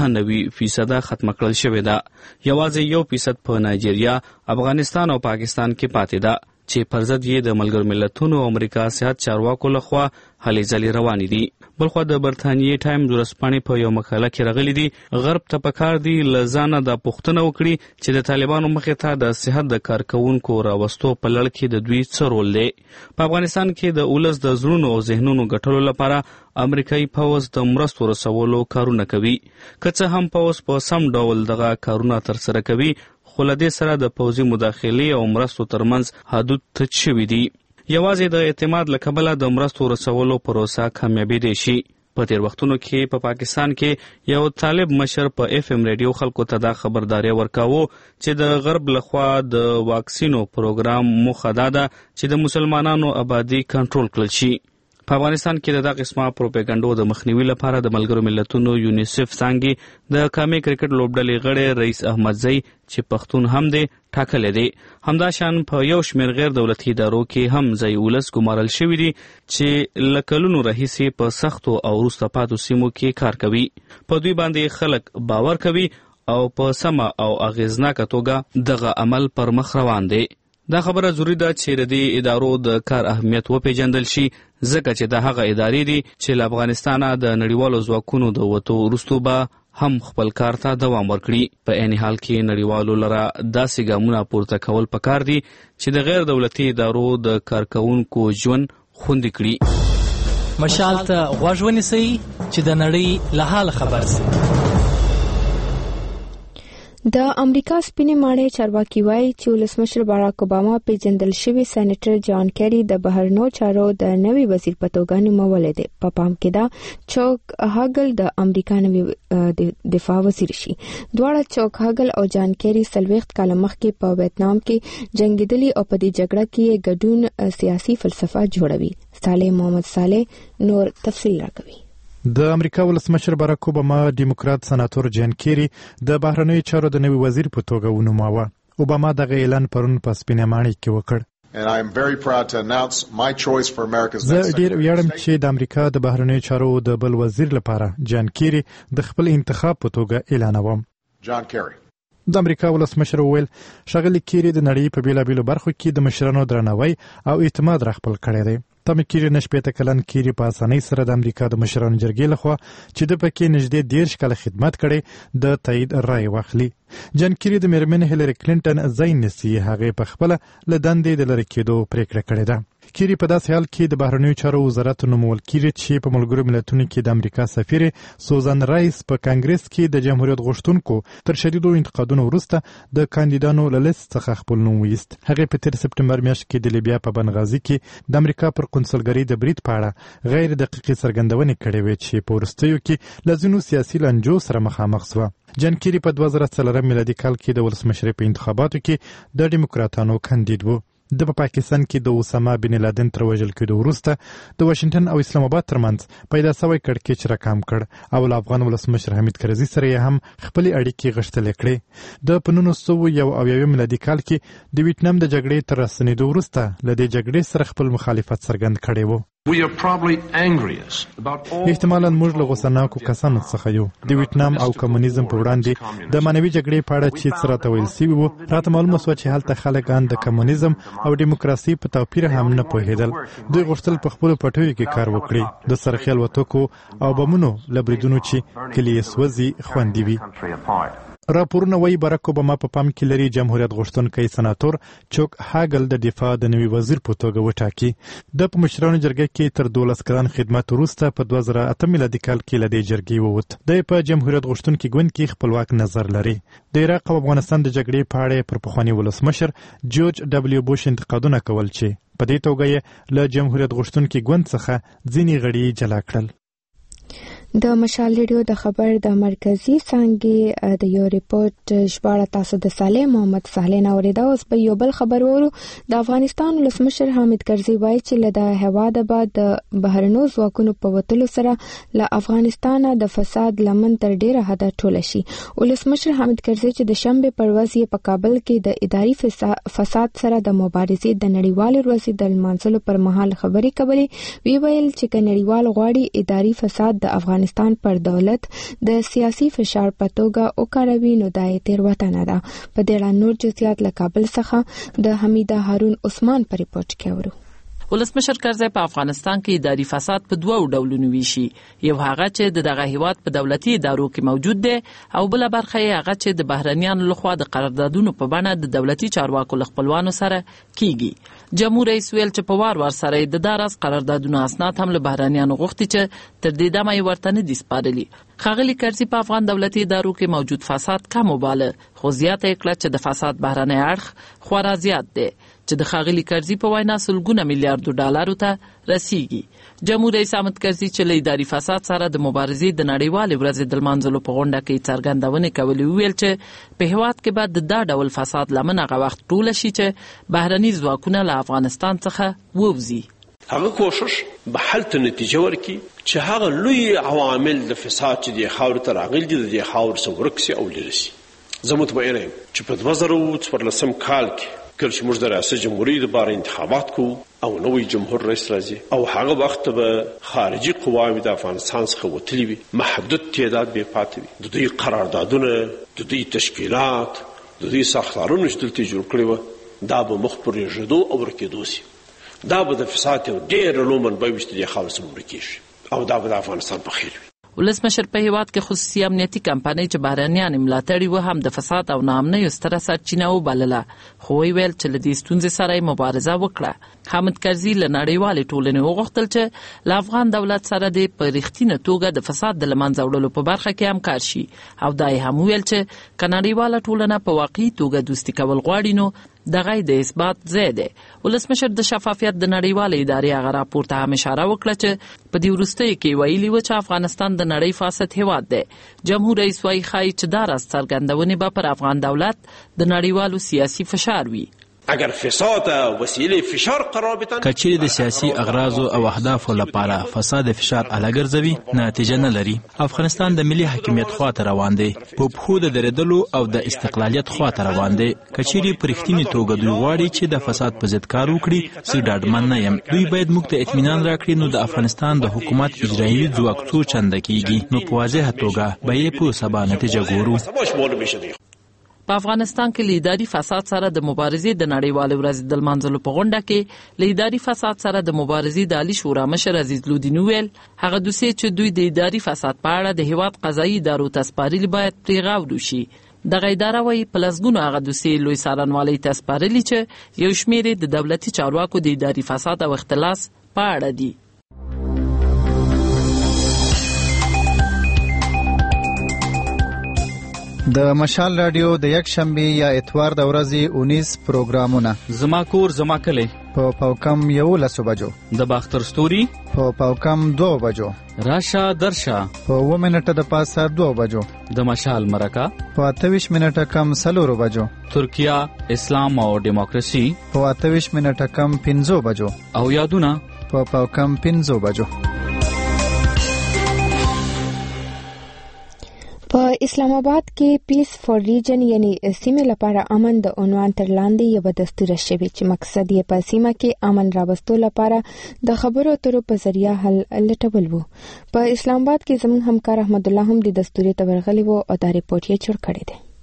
99% ختم کړل شوې ده. یوازې 1% په نایجیریا، افغانستان او پاکستان کې پاتې ده چې پر ضد یې د ملګرو ملتونو او امریکا صحت چارواکو لخوا هلې ځلې روانې دي. بلخو د برتانیې ټایمز ورځپاڼې په یو مقاله کې راغلي دي غرب ته پکار دي له ځانه دا پوښتنه وکړي چې د طالبانو مخې ته د صحت د کارکونکو راوستو په لړ کې د دوی څه رول دی. په افغانستان کې د ولس د زړونو او ذهنونو ګټلو لپاره امریکایي پوځ د مرستو رسولو کارونه کوي. که څه هم پوځ په سم ډول دغه کارونه ترسره کوي خو له دې سره د پوځي مداخلې او مرستو ترمنځ حدود تج شوي دي. یوازې د اعتماد له کبله د مرستو رسولو پروسه کامیابېدی شي. په تیر وختونو کې په پاکستان کې یو طالب مشر په FM ریډیو خلکو ته دا خبرداري ورکاوه چې د غرب لخوا د واکسینو پروګرام موخه دا ده چې د مسلمانانو آبادی کنټرول کړل شي. په افغانستان کې د دغه قسمه پروپاګاندا د مخنیوي لپاره د ملګرو ملتونو یونیسف څانګې د قومي کرکټ لوبډلې غړی رئیس احمدزی چې پښتون هم دی ټاکلی دی. همداشان په یو شمېر غیر دولتي ادارو کې هم ځای ولس ګمارل شوي دي چې له کلونو راهیسې په سختو او وروسته پاتو سیمو کې کار کوي. په دوی باندې خلک باور کوي او په سمه او اغیزناکه توګه دغه عمل پر مخ روان دی. دا خبره ضروري ده چې د دې ادارو د کار اهمیت وپیژندل شي ځکه چې دا هغه ادارې دي چې له افغانستانه د نړیوالو ځواکونو د وتو وروسته به هم خپل کار ته دوام ورکړي. په عین حال کې نړیوالو لره داسې ګامونه پورته کول پکار دي چې د غیر دولتي ادارو د کارکونکو ژوند خوندي کړي. مشال ته غوږ ونیسئ چې د نړۍ له حال خبر شئ. د امریکا سپینې ماڼۍ چارواکي وایي چې ولسمشر باراک اوباما پیژندل شوی سېنیټر جان کیری د بهرنیو چارو د نوي وزیر په توګه نومولی دی. په پام کې ده چوک هاګل د امریکا نوي دفاع وزیر شي. دواړه چوک هاګل او جان کیری 40 کاله مخکې په ویتنام کې جنگیدلي او په دې جګړه کې ګډون سیاسي فلسفه جوړوي. صالح محمد صالح نور تفصیل راکوي. د امریکا ولسمشر باراک اوباما ډیموکرات سناتور جان کیری د بهرنیو چارو د نوي وزیر په توګه ونوماوه. اوباما دغه اعلان پرون په سپینې ماڼۍ کې وکړ. زه ډیر ویاړم چې د امریکا د بهرنیو چارو د بل وزیر لپاره جان کیری د خپل انتخاب په توګه اعلانوم. د امریکا ولسمشر وویل ښاغلی کیری د نړۍ په بیلابیلو برخو کې د مشرانو درناوی او اعتماد راخپل کړی دی. تمه کیږي نشپېته کلن کیری په اسانۍ سره د امریکا د مشرانو جرګې لخوا چې د پکې نږدې 13 کاله خدمت کړي د تایید رای واخلي. جان کیری د میرمن هیلری کلینټن ځای نیسي هغه په خپل له دندې د لری کېدو پریکړه کړې ده. کیری په داسې حال کې د بهرنیو چارو وزارت نومول کیږي چې په ملګرو ملتونو کې د امریکا سفیر سوزان رایس په کانګرس کې د جمهوریت غوښتونکو تر شدیدو انتقادونو وروسته د کاندیدانو له لیست څخه خپل نوم ویست. هغه په 13 سپټمبر میاشت کې د لیبیا په بنغازي کې د امریکا پر قونسلګرۍ د برید په اړه غیر دقیقې څرګندونې کړې وې چې په وروستیو کې له ځینو سیاسي لانجو سره مخامخ شوه. جان کیری په 2004 میلادي کال کې د ولسمشر په انتخاباتو کې د ډیموکراتانو کاندید و. د پاکستان کې د اسامه بن لادن تر وژل کېدو وروسته د واشنگټن او اسلام آباد ترمنځ پیدا شوی کړکېچ راکم کړ او له افغان ولسمشر حمید کرزي سره هم خپل اړیکې غښتلې کړې. د 1991 میلادي کال کې د ویتنام د جګړې تر راستنېدو وروسته له دې جګړې سره خپل مخالفت څرګند کړی و. احتمالاً موږ له غوسناکو کسانو څخه یو. د ویتنام او کمونیزم په وړاندې د معنوي جګړې په اړه چې څه راته ویل سوي وو، راته معلومه سوه چې هلته خلکان د کمونیزم او ډیموکراسۍ په توپیر هم نه پوهېدل. دوی غوښتل په خپلو پټیو کې کار وکړي، د څرخي الوتکو او بمونو له بریدونو چې کلي یې سوځي خوندي وي. راپورونه وایي باراک اوباما په پام کې لري جمهوریت غوښتونکی سناتور چوک هاګل د دفاع د نوي وزیر په توګه وټاکي. د په مشرانو جرګه کې تر 12 کلن خدمت وروسته په 2008 میلادي کال کې له دې جرګې ووت. دی په جمهوریت غوښتونکي ګوند کې خپلواک نظر لري. د عراق او افغانستان د جګړې په اړه پر پخواني ولسمشر جورج ډبلیو بوش انتقادونه کول چې په دې توګه یې له جمهوریت غوښتونکي ګوند څخه ځینې غړي جلا کړل. د مشال ریډیو د خبر د مرکزی څانګې د یو ریپورت ژباړه تاسو د صالح محمد صالح اوریدا. اوس په یو بل خبر ورو. د افغانستان ولسمشر حامد کرزي وایي چې له د هواد بعد د بهرنیو ځواکونو په وتلو سره له افغانستان د فساد لمن تر ډیره حد ټوله شي. ولسمشر حامد کرزي چې د شنبه پر ورځ یې په کابل کې د اداري فساد سره د مبارزې د نړیوال ورځې د لمانځلو پر مهال خبرې کولې، وی ویل چې نړیوال غواړي اداري فساد د افغانستان پر دولت د سیاسي فشار په توګه وکاروي نو دا یې تېروتنه ده. په دې اړه نور جزئیات له کابل څخه د حمیده هارون عثمان په ریپورت کې اورو. ولسمشر کرزي په افغانستان کې اداري فساد په دوه ډولونو ویشي. یو هغه چې دغه هیواد په دولتي ادارو کې موجود دی او بل برخه یې هغه چې د بهرنیانو لخوا د قراردادونو په بڼه د دولتي چارواکو له خپلوانو سره کیږي. جمهور رئیس ویل چې په وار سره د داراز قراردادونو اسناد هم له بهرنیانو غوښتي چې تر دې دمه یې ورته نه دي سپارلي. ښاغلي کرزي په افغان دولتي ادارو کې موجود فساد کم وباله، خو زیاته یې کړه چې د فساد بهرنی اړخ خورا زیات دی چې د ښاغلي کرزي په وینا سلګونه میلیارډ ډالرو ته رسیږي. جمهور رئیس حامد کرزي چې له اداري فساد سره د مبارزې د نړیوالې ورځې د لمانځلو په غونډه کې څرګندونې کولې، ویل چې په هیواد کې بعد دا ډول فساد لمن هغه وخت ټوله شي چې بهرني ځواکونه له افغانستان څخه ووځي. هغه کوشش به هلته نتیجه ورکړي چې هغه لوی عوامل د فساد چې د خاورې ته راغلي دي د دې خاورې څخه ورک سي او لرې سي. زه مطمئنه یم چې په 2014 کال کې کله چې موږ د ریاست جمهوریت لپاره انتخابات کوو او نوی جمهور رئیس راځي او هغه وخت به خارجي قواوې د افغانستان څخه وتلي وي، محدود تعداد به پاتې وي. د دوی قراردادونه، د دوی تشکیلات، د دوی ساختارونه چې دلته جوړ کړي وو دا به مخ پر رژېدو او ورکېدو سي. دا به د فساد یو ډېر لوی منبع وي چې د خاورې څخه ورکې شي او دا به د افغانستان په خیر وي. ولسمشر په هیواد کې خصوصي امنیتي کمپنۍ چې بهرنیان ملاتړي و هم د فساد او ناامنۍ ستره سرچینه وبلله، خو ویل چې له دې ستونزې سره مبارزه وکړه. حامد کرزي له نړیوالې ټولنې وغوښتل چې له افغان دولت سره د په رښتینه توګه د فساد د لمنځه وړلو په برخه کې همکار شي او دا یې هم ویل چې که نړیواله ټولنه په واقعي توګه دوستي کول غواړي نو دغه د اثبات ځای دی. ولسمشر د شفافیت د نړیوالې ادارې هغه راپور ته هم اشاره وکړه چې په دې وروستیو کې ویلي و چې افغانستان د نړۍ فاسد هیواد دی. جمهور رئیس وایي ښایي چې دا راز څرګندونې به پر افغان دولت د نړیوالو سیاسي فشار وي. اگر فساد وسیله فشار قرار بدن کچې د سیاسي اغراضو او اهدافو لپاره فساد فشار الګرځوي نتیجه نه لري. افغانستان د ملي حاکمیت خواته روان دی، په پخو د درېدلو او د استقلالیت خواته روان دی. کچېرې په رښتینې توګه دوی غواړي چې د فساد په ضد کار وکړي، زه ډاډمن نه یم. دوی باید موږ ته اطمینان راکړي نو د افغانستان د حکومت اجرایي ځواک څو چنده کیږي نو په واضحه توګه به یې په سبا نتیجه ګورو. په افغانستان کې له اداري فساد سره د مبارزې د نړیوالې ورځې د لمانځلو په غونډه کې له اداري فساد سره د مبارزې د عالی شورا مشر عزیز لودین ویل هغه دوسیې چې دوی د اداري فساد په اړه د هیواد قضایي ادارو ته سپارلي باید پرې غور وشي. دغه اداره وایي په لسګونو هغه دوسیې لوی څارنوالۍ ته سپارلي چې یو شمېر د دولتي چارواکو د اداري فساد او اختلاس په اړه دي. د مشال رادیو د یک شنبه یا اتوار د ورځې 19 پروګرامونه زما کور زما کلی په پاوکم 11 بجو، د باختر ستوري په پاوکم 2 بجو، راشه درشه په 2 منټه د پاسه 2 بجو، د مشال مرکه په 28 منټه کم 4 بجو، ترکیه اسلام او دیموکراسي په 28 منټه کم 5 بجو، او یادونه په پاوکم 5 بجو. په اسلام آباد کې پیس فور ریجن یعنی سیمه لپاره امن د عنوان تر لاندې یو دستور شوی چې مقصد یې په سیمه کې امن راوستلو لپاره د خبرو اترو په ذریعہ حل لټول وو. په اسلام آباد کې زموږ همکار احمد الله هم د دستوري تورغلی وو او دا ریپورت یې جوړ کړی دی.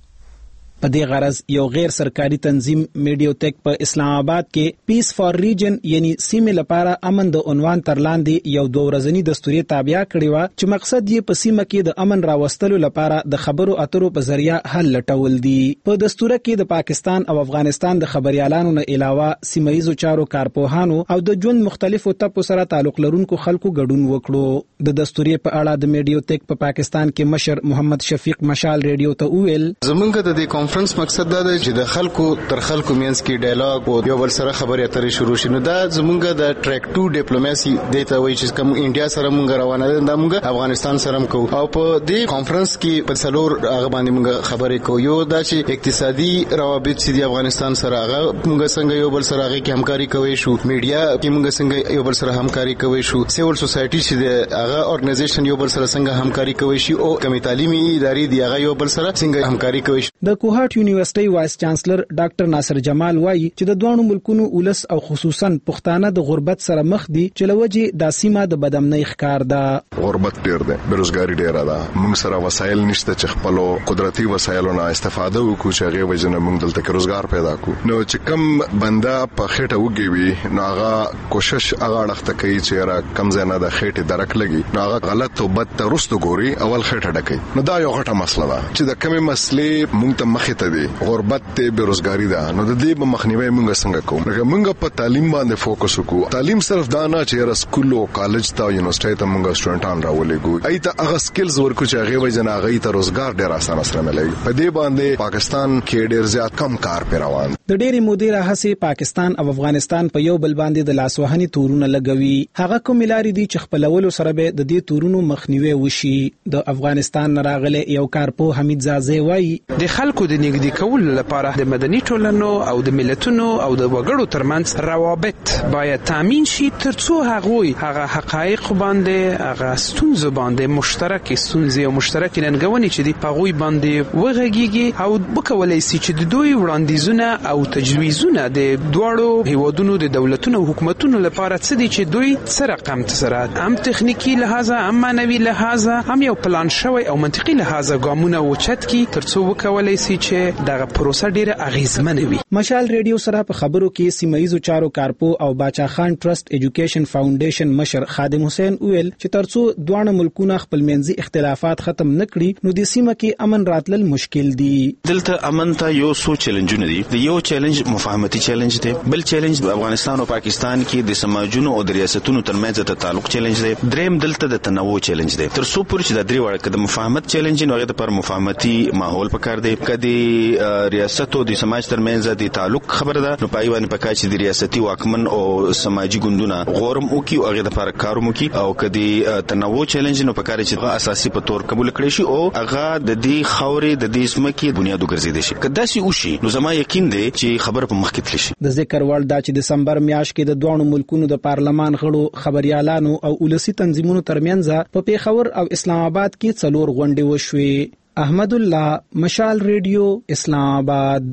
په دې غرض یو غیر سرکاري تنظیم میډیوټیک په اسلام آباد کې پیس فور ریجن یعنی سیمه لپاره امن د عنوان تر لاندې یو 2 ورځنی دستوري تابع کړی و چې مقصد یې په سیمه کې د امن راوستلو لپاره د خبرو اترو په ذریعہ حل لټول دي. په دستور کې د پاکستان او افغانستان د خبريالانو نه علاوه سیمایي چارو کارپوهانو او د ژوند مختلفو ټکو سره تعلق لرونکو خلکو ګډون وکړو. د دستوري په اړه د میډیوټیک په پاکستان کې مشر محمد شفیق مشال ریډیو ته ویل زمونږ د کانفرنس مقصد دا دی چې د خلکو تر خلکو مینس کې ډایلاګ او یو بل سره خبرې اترې شروع شي. نو دا زمونږ د ټریک 2 ډیپلوماسي دیته وایي چې کوم انډیا سره مونږ روانه ده دا مونږ افغانستان سره کوو او په دې کانفرنس کې په څلور هغه باندې مونږ خبرې کوو. یو دا چې اقتصادي روابط چې د افغانستان سره هغه مونږ څنګه یو بل سره هغه کې همکاري کوي شو، میډیا کې مونږ څنګه یو بل سره همکاري کوي شو، سیول سوسایټي چې د هغه ارګنایزیشن یو بل سره څنګه همکاري کوي شي او کومې تعلیمي ادارې دی هغه یو بل سره څنګه همکاري کوي شي. د کوهاټ یونیورسيټي وایس چانسلر ډاکټر ناصر جمال وایي چې د دوه ملکونو ولس او خصوصا پښتانه د غربت سره مخ دي چې لوجه د سیمه د بدامنۍ ښکار ده. غربت ډیر ده، بیروزګاری ډیره ده، موږ سره وسایل نشته چې خپل قدرتي وسایلو نه استفاده وکړو چې هغه وجنه موږ دلته کې روزګار پیدا کړو. نو چې کم بنده په خېټه وګوي نو هغه کوشش هغه اړخته کوي چې را کم زنه د خېټه درک لګي نو هغه غلط او بد ترستو ګوري اول خېټه ډکې. نو دا یو غټه مسله ده چې د کومې مسلې موږ ته مخې ته دي. غربت ته بیروزګاری ده، نو د دې په مخنیوي موږ څنګه کوو؟ لکه موږ په تعلیم باندې فوکس وکړو. تعلیم صرف دا نه چې سکول او کالج ته یونیورسيټي ته موږ سټوډنټان راولېګو، ایته هغه سکلز ورکو چې هغه وجنه هغه ته روزګار ډیر اسانه سره ملي. په دې باندې پاکستان کې ډیر زیات کم کار پیروان. د ډېری مودې راهسې پاکستان او افغانستان په یو بل باندې د لاسوهنې تورونه لګوي. هغه کوم لارې دي چې خپلولو سره به د دې تورونو مخنیوي وشي. د افغانستان راغله یو کارپو حمید زازي وایي د خلکو د نګدي کول لپاره د مدني ټولنو او د ملتونو او د وګړو ترمنځ روابط باید تامین شي ترڅو هغه حقایق باندې هغه ستونزې باندې مشترک ستونزې او مشترک ننګونې چې دی په غوي باندې وغږیږي او وکولای شي چې د دوی وړاندیزونه او تجویزونه د دواړو هیوادونو د دولتونو او حکومتونو لپاره څه دي چې دوی سره رقم تسره هم تخنیکی لحاظه هم معنوي لحاظه هم یو پلان شوی او منطقي لحاظه ګامونه وچت کی ترڅو وکولای شي چې دغه پروسه ډیره اغیزمنه وي. مشال ریډیو سره په خبرو کې سیمایي چارو کارپو او باچا خان ټرست ایجوکیشن فاونډیشن مشر خادم حسین ویل چې ترڅو دوه ملکونه خپل منځي اختلافات ختم نکړي نو د سیمه کې امن راتلل مشکل دي. دلته امن ته یو څو چیلنجونه دي. د یو چیلنج مفاهمتي چیلنج دی، بل چیلنج د افغانستان او پاکستان کې د سماجونو او د ریاستونو ترمنځ د تعلق چیلنج دی، دریم دلته د تنوع چیلنج دی. ترڅو پورې چې د درې وړ کې د مفاهمت چیلنج نه هغه پر مفاهمتي ماحول پکار دی. کدي ریاست او د سماج ترمنځ د تعلق خبره ده نو پای باندې پکای چې د ریاستي واکمن او سماجي ګوندونه غورم او کی او هغه د پر کاروم کی او کدي تنوع چیلنج نو پکاره چې اساسي په تور قبول کړي شي او هغه د دې خوري د دې سمکي بنیاد وګرځیدي شي. کدا سي وشي نو زما یقین دی چې خبر په مخ کې تللی شي. د ذکر وړ دا چې دسمبر میاشت کې د دوه ملکونو د پارلمان غړو خبريالانو او ولسی تنظیمونو ترمنځ په پیښور او اسلام آباد کې څلور غونډې وشوي. احمد الله، مشال ریډیو، اسلام آباد.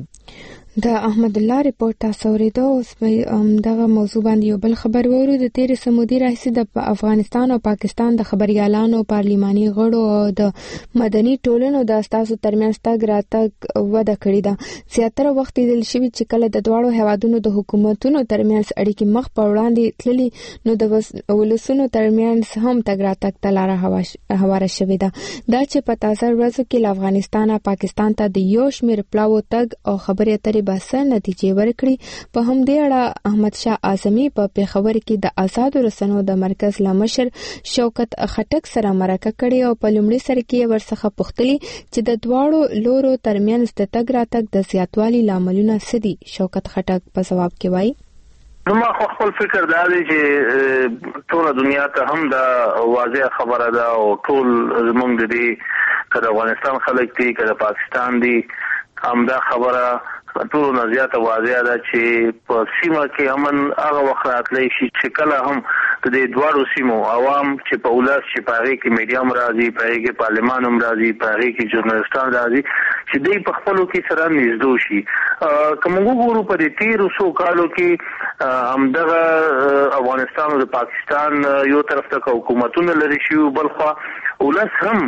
د احمد الله ریپورت تاسو ورېدو. اوس به دغه موضوع باندې یو بل خبر وورو. د تیر سمودي راځي د افغانستان او پاکستان د خبريالانو پارلیماني غړو او د مدني ټولنو د اساسو ترمنځ تګ راتګ وده کړې ده. زیاتره وخت دل شوی چې کله د دواړو هوادونو د حکومتونو ترمنځ اړیکې مخ په وړاندې تللي نو د ولسونو ترمنځ هم تګ راتګ ته لاره هواره شوې ده. دا چې په تازه ورځو کې له افغانستان او پاکستان ته د یو شمېر پلاو تګ او خبرې اترې باسه نتیجې ورکړي. په همدې اړه احمد شاه اعظمي په پیښور کې د آزاد رسنیو د مرکز لمشر شوکت خټک سره مرکه کړې او په لومړي سر کې ورڅخه پوښتلي چې د دواړو لورو ترمنځ د تګ راتګ د زیاتوالي لاملونه څه دي. شوکت خټک په ځواب کې وایي ما خپل فکر دا دی چې ټول دنیا ته هم دا واضح خبره ده او ټول زمونږ د دې کله افغانستان خلک دي کله پاکستان دي هم دا خبره ټول نه زیاته واضح ده چې په سیمه کې امن هغه وخت راتلی شي چې کله هم د دې دواړو سیمو عوام چې په ولس چې په هغې کې میډیا هم راځي په هغې کې پارلمان هم راځي په هغې کې ژورنالستان راځي چې دوی په خپلو کې سره نږدې شي. که موږ وګورو په دې تېرو څو کالو کې همدغه افغانستان او د پاکستان یو طرف ته حکومتونه لرې شوي بل خوا ولس هم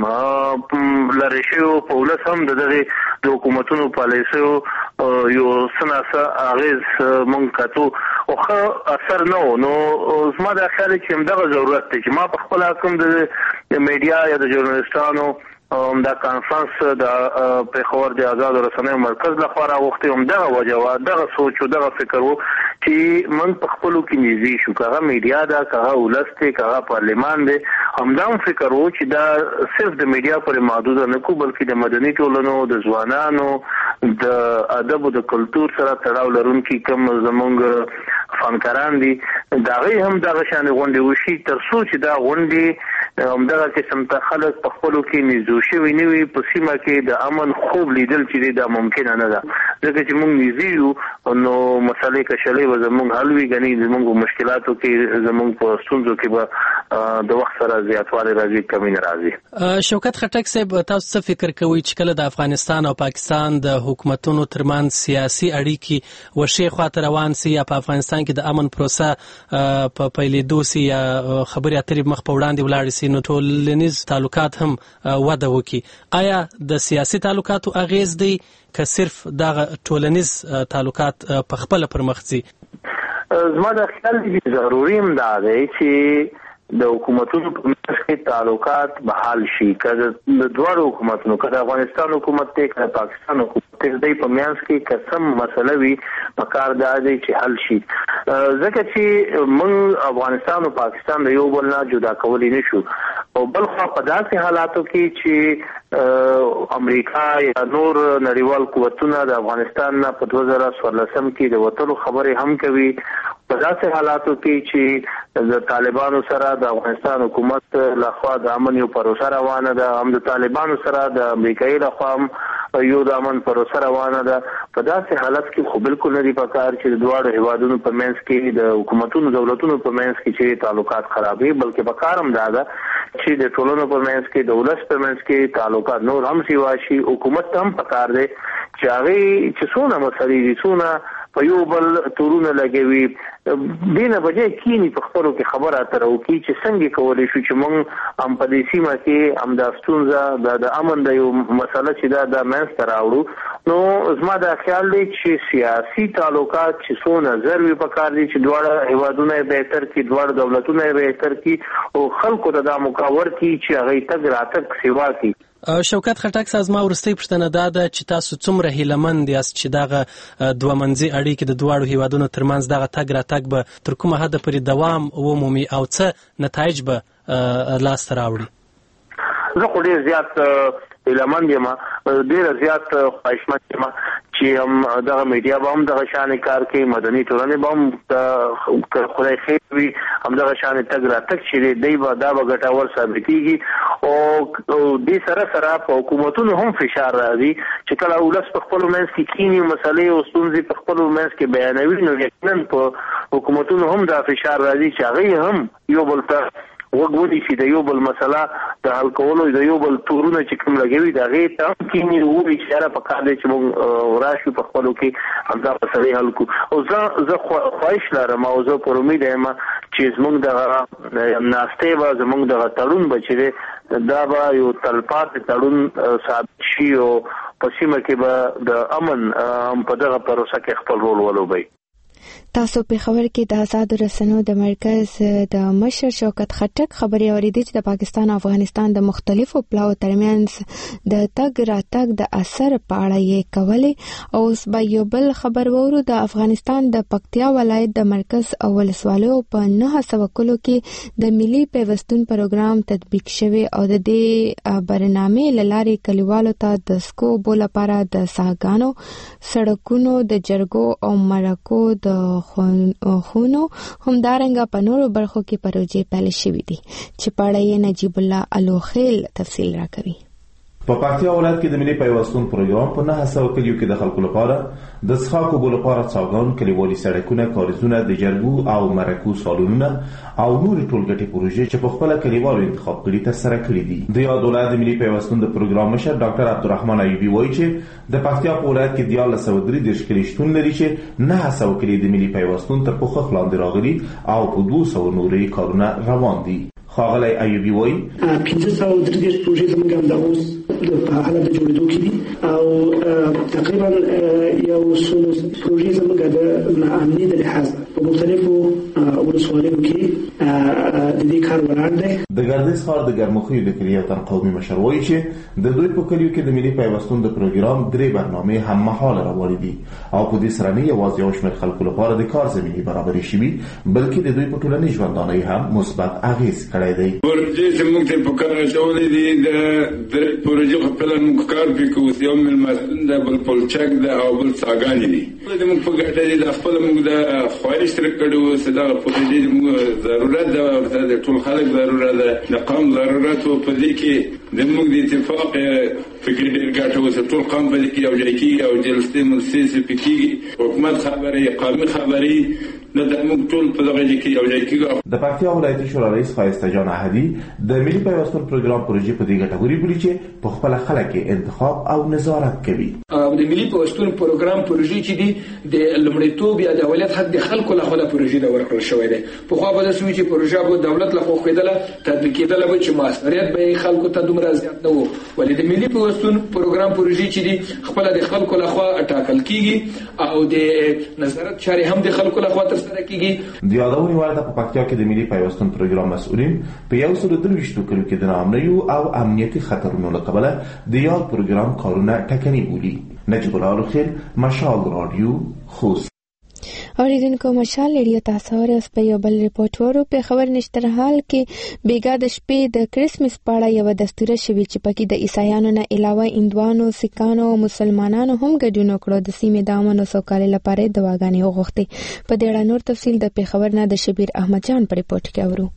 لرې شوي په ولس هم د دغې د حکومتونو پالیسیو یو څه ناڅه اغېز موږ کتو او ښه اثر نه و. نو زما دا خیال چې همدغه ضرورت دی چې ما په خپله کوم د میډیا یا د ژورنالستانو دا کانفرنس د پېښور د آزادو رسنیو مرکز لخوا راوښتی همدغه وجه وه دغه سوچ و دغه فکر و چې موږ په خپلو کې نږدې شو که هغه میډیا ده که هغه ولس دی که هغه پارلمان دی همدا هم فکر و چې دا صرف د میډیا پورې محدوده نه کړو بلکې د مدني ټولنو د ځوانانو د ادب او د کلتور سره تړاو لرونکي کوم زموږ فنکاران دي د هغوی هم دغه شانې غونډې وشي تر څو چې دا غونډې همدغه قسم ته خلک په خپلو کې نږدې شوي نه وي په سیمه کې د امن خوب لیدل چې دی دا ممکنه نه ده ځکه چې موږ نږدې یو نو مسلې کشلې به زموږ حل وي ګنې زموږ په مشکلاتو کې زموږ په ستونزو کې به د وخت سره زیاتوالی راځي کمی نه راځي. شوکت خټک صاحب تاسو څه فکر کوئ چې کله د افغانستان او پاکستان د حکومتونو ترمنځ سیاسي اړیکې وشي خواته روان سي یا په افغانستان کې د امن پروسه په پیلېدو سي یا خبرې اترې مخ په وړاندې ولاړې سي نو ټولنیز تعلقات هم وده وکړي آیا د سیاسي تعلقاتو اغیز دی که صرف دغه ټولنیز تعلقات په خپله پر مخ ځي؟ زما د خیال دی ضروري هم دا دی چې د حکومتونو په منځ کې تعلقات بحال شي که د دواړو حکومتونو که د افغانستان حکومت دی که د پاکستان حکومت دی دوی په منځ کې که څه مسله وي پکار دا دی چې حل شي ځکه چې موږ افغانستان او پاکستان د یو بل نه جدا کولی نه شو او بل خوا په داسې حالاتو کې چې امریکا یا نور نړیوال قوتونه د افغانستان نه په 2014 کې د وتلو خبرې هم کوي په داسې حالاتو کې چې د طالبانو سره د افغانستان حکومت لخوا د امن یو پروسه روانه ده هم د طالبانو سره د امریکایي لخوا هم یو د امن پروسه روانه ده په داسې حالت کې خو بالکل نه دي پکار چې د دواړو هیوادونو په منځ کې د حکومتونو دولتونو په منځ کې چې تعلقات خرابې بلکې پکار هم دا ده چې د ټولنو په منځ کې د ولس په منځ کې تعلقات نور هم سیوا شي حکومت هم پکار دی چې هغې چې څونه مسلې دي څونه په یو بل تورونه لګوي دینه بجې کینی په خبرو کې خبره اتر وکړي چې څنګه کولی شو چې موږ هم په دې سیمه کې هم د ستونزه د امن د یو مسله چې دا د منځته راوړو نو زما دا خیال دی چې سیاسي تعلقات چې څو نظر وي پکار دي چې دواړه هیوادونه بهتر کړي دواړه دولتونه بهتر کړي او خلکو ته دا مقاور کړي چې هغه تګ راتګ سیوا کړي. شوکت خټک صاحب ما ورستۍ پوښتنه دا ده چې تاسو څومره هیلهمند یاست چې دغه دوه منځي اړیکې د دواړو هیوادونو ترمنځ دغه تګ راتګ به تر کومه حده پورې دوام ومومي او څه نتایج به لاسته راوړي؟ زه خو ډېر زیات هیلهمند یم ډېره زیات خواهشمند یم چې هم دغه میډیا به هم دغه شانې کار کوي مدني ټولنې به هم که خدای خیر وي همدغه شانې تګ راتګ چې دی به دا به ګټور ثابتېږي او دې سره سره په حکومتونو هم فشار راځي چې کله ولس په خپلو منځ کې کینی مسلې او ستونزې په خپلو منځ کې بیانوي نو یقینا په حکومتونو هم دا فشار راځي چې هغوی هم یو بل ته وګ ونیسي د یو بل مسله د حل کولو د یو بل تورونه چې کوم لګوي د هغې ته هم کینې ووایي چې یاره پکار دی چې موږ راشو په خپلو کې همدا مسلې حل کړو او زه خواهش لرم او زه پر امید یم چې زموږ دغه ناستې به زموږ دغه تړون به چې دی دا به یو تلپاتې تړون ثابت شي او په سیمه کې به د امن په دغه پروسه کې خپل رول ولوبوي. تاسو په خبر کې د آزاد رسنیو د مرکز د مشر شوکت خټک خبري اوریدي چې د پاکستان او افغانستان د مختلفو پلاو ترمنځ د تګ راتګ د اثر په اړه یې کولې او اوس به یو بل خبر وورو د افغانستان د پکتیا ولایت د مرکز او ولسوالیو په 900 کلو کې د ملي پیوستون پروګرام تطبیق شوی او د دې برنامې لارې کلیوالو ته د سکو بول لپاره د ساګانو سړکونو د جرګو او مرکو د خونو همدارنګه په نورو برخو کې پروژې پیل شوې دي چې په اړه یې نجیب الله الوخیل تفصیل راکوي. په پکتیا ولایت کې د ملي پیوستون پروګرام په 900 کلیو کې د خلکو لپاره د څښاک اوبو لپاره څاګان، کلیوالي سړکونه، کاریزونه، د جرګو او مرکو سالونونه او نورې ټولګټې پروژې چې په خپل کلیوالو انتخاب کړي ترسره کړي دي. د یاد ولایت د ملي پیوستون د پروګرام مشر ډاکټر عبدالرحمن ایوبي وایي چې د پکتیا په ولایت کې 1333 کلی شتون لري چې 900 کلی د ملي پیوستون تر پوښښ لاندې راغلي او په 200 نورې کارونه روان دي. خاغلی ایوبي وایي 1533 پروژې زموږ هم د اوس په حالت د جوړېدو کې دي او تقریبا یو څو پروژې زموږ د امنیت د لحاظ په مختلفو ولسوالیو کې د دې کار ولاړ دی. د ګردیز ښار د ګرمخیو د کلیو تن قومي مشر وایي چې د دوی په کلیو کې د ملي پیوستون د پروګرام 3 برنامې هم مهاله روانې دي او په دې سره نه یوازې یو شمېر خلکو لپاره د کار زمینې برابرې شوي بلکې د دوی په ټولنیز ژوندانه هم مثبت اغېز کړی دی. پروژې چې موږ ته په کار اچولې دي د پروژې خپل موږ کار وکړو، یو مل مسؤل د بل پلچک د او بل څاګانې دي د موږ په ګټه د خپل موږ د خواهش تر کړو چې دا پروژې موږ ضرورت ده او د ټول خلک ضرورت ده، د قوم ضرورت او په دې کې د موږ د اتفاق فکر ډېر ګټه اوس ټول قوم په دې کې یو ځای کېږي او جلسې ملسې پکې حکومت خبرې قومي خبرې نه د موږ ټول په دغه ځای کې یو ځای کېږي. د پکتیا ولایتي شورا رئیس ښایسته جان احدي د ملي پیوستون پروګرام پروژې په دې ګټوري بولي چې په خپل خلک انتخاب او نظارت کوي. د ملي پیوستون پروګرام پروژې چې دي د لومړیتوب یا د اولویت حق د خلکو لخوا د پروژې د ورکړل شوی دی. په خو به د سوي چې پروژه به دولت لخوا خېدله تطبیق کېدله به چې مسؤلیت به خلکو ته دومره زیات نه وو، ولې د ملي پیوستون پروګرام پروژې چې دي خپل د خلکو لخوا ټاکل کیږي او د نظارت چارې هم د خلکو لخوا ترسره کیږي. د یادونې وړ ده په پکتیا کې د ملي پیوستون پروګرام مسؤلین په 123 کلو کې د ناامنیو او امنیتي خطرونو له کبله د یاد پروګرام کارونه ټکني بولي. نجیب الله الوخیل، مشال رادیو، خوست. اوریدونکو مشال ریډیو تاسو اوس په یو بل ریپورت ورو په خبر نشته حال کې بیګا د شپې د کریسمس په اړه یو دستور شوی چې پکې د عیسایانو نه علاوه هندوانو، سکانو او مسلمانانو هم ګډون وکړو د سیمې د امن او سوکالۍ لپاره دواګانې وغوښتي. په دې اړه نور تفصیل د پیښور نه د شبیر احمد جان په ریپورت کې اورو.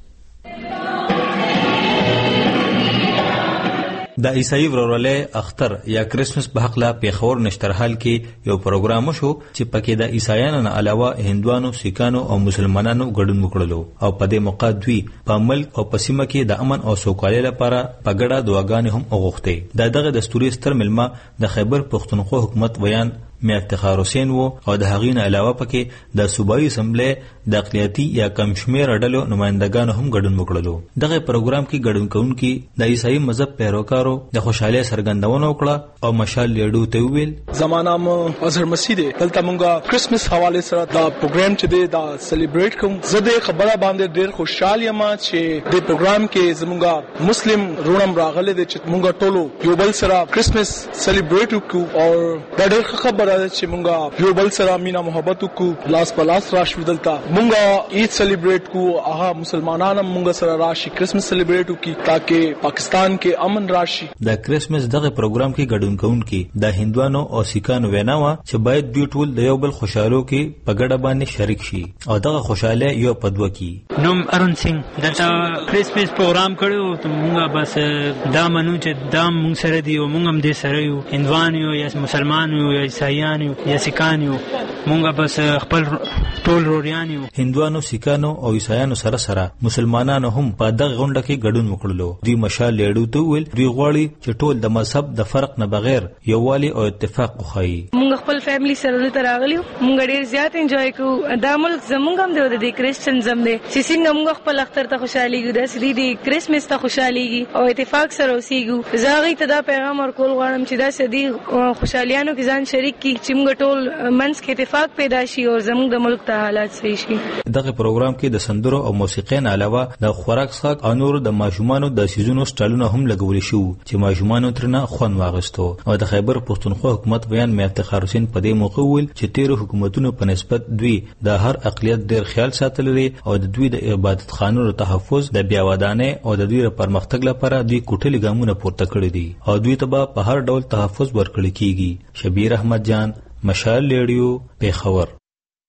د عیسائی ورورولۍ اختر یا کریسمس په حق لا پیښور نشترحال کې یو پروګرام شو چې پکې د عیسایانو نه علاوه هندوانو، سکانو او مسلمانانو ګډون وکړلو او په دې موقع دوی په ملک او په سیمه کې د امن او سوکالۍ لپاره په ګډه دعاګانې هم وغوښتې. دغه دستوري ستر ملما د خیبر پښتونخوا حکومت ویان میا افتخار حسین وو او د هغې نه علاوه پکې د صوبایي اسمبلی د اقلیتي یا کم شمېره ډلو نمایندګانو هم ګډون وکړلو. دغه پروګرام کې ګډون کوونکي د عیسائی مذهب پیروکارو د خوشحالۍ څرګندونه وکړه او مشال لیډو ته وویل زما نام اظهر مسیح دی. دلته مونږه کریسمس حواله سره دا پروګرام چې دی دا سلیبریټ کوم. زه د خبره باندې ډېر خوشحال یم چې د پروګرام کې زمونږه مسلم رونم راغلي دي چې مونږه ټولو یو بل سره کریسمس سلیبریټ وکړو او دا ډېر خبره چې مونږه یو بل سره مینا محبت وکړو، لاس په لاس راشو. دلته مونږه عید سلیبریټ کو، هغه مسلمانان هم مونږ سره راشي کریسمس سلیبریټ وکړي تاکي پاکستان کې امن راشي. د کریسمس دغه پروګرام کې ګډون کوونکي د هندوانو او سکانو وینا و چې باید دوی ټول د یو بل خوشحالو کې په ګډه باندې شریک شي او دغه خوشاله یو پدوه کی. نوم ارون سنگ دلته کریسمس پروګرام کړو ته مونږه بس دا منو چې دا مونږ سره دی او مونږ هم دې سره یو هندوانو یا مسلمانانو یا عیسایانو یا سکانو مونږه بس خپل ټول روریانو هندوانو، سکانو او عیسایانو سره سره مسلمانانو هم په دغه غونډه کې ګډون وکړلو. دوی مشال لیډو ته ویل دوی غواړي چې ټول د مذهب د فرق نه بغیر یووالي او اتفاق وخایي. مونږ خپل فیملی سره دلته راغلیو، مونږ ډېر زیات انجوای کوو. دا ملک زمونږ هم دی د کریسچنزم دی چې څنګه مونږ خپل اختر ته خوشحاليږو داسې دی کریسمس ته خوشحاليږي او اتفاق سره اوسېږو. زه هغوی ته دا پیغام ورکول غواړم چې داسې دی خوشحالیانو کې ځان شریک کړي چې موږ ټول منځ کې اتفاق پیدا شي او زموږ د ملک ته حالات صحیح شي. دغه پروګرام کې د سندرو او موسیقۍ نه علاوه د خوراک څښاک او نور د ماشومانو د سیزونو سټایلونه هم لګول شو چې ماشومانو ترنه خوند واغستو. او د خیبر پښتونخوا حکومت بیان میا افتخار حسین په دې موقع ویل چې تیر حکومتونو په نسبت دوی د هر اقلیت ډېر خیال ساتل لري او د دوی د عبادت خانونو تحفظ د بیاودانه او د دوی پرمختګ لپاره دوی کوټلي ګامونه پورته کړی دي او دوی ته په هر ډول تحفظ ورکړل کیږي. شبیر احمد جان، مشال لیډیو، پیښور.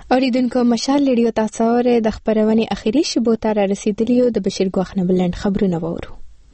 اوریدونکو مشال ریډیو تاسو د خبرونې اخیری شبو ته رسیدلی او د بشیر ګوخ نه بلند خبرونه وورو.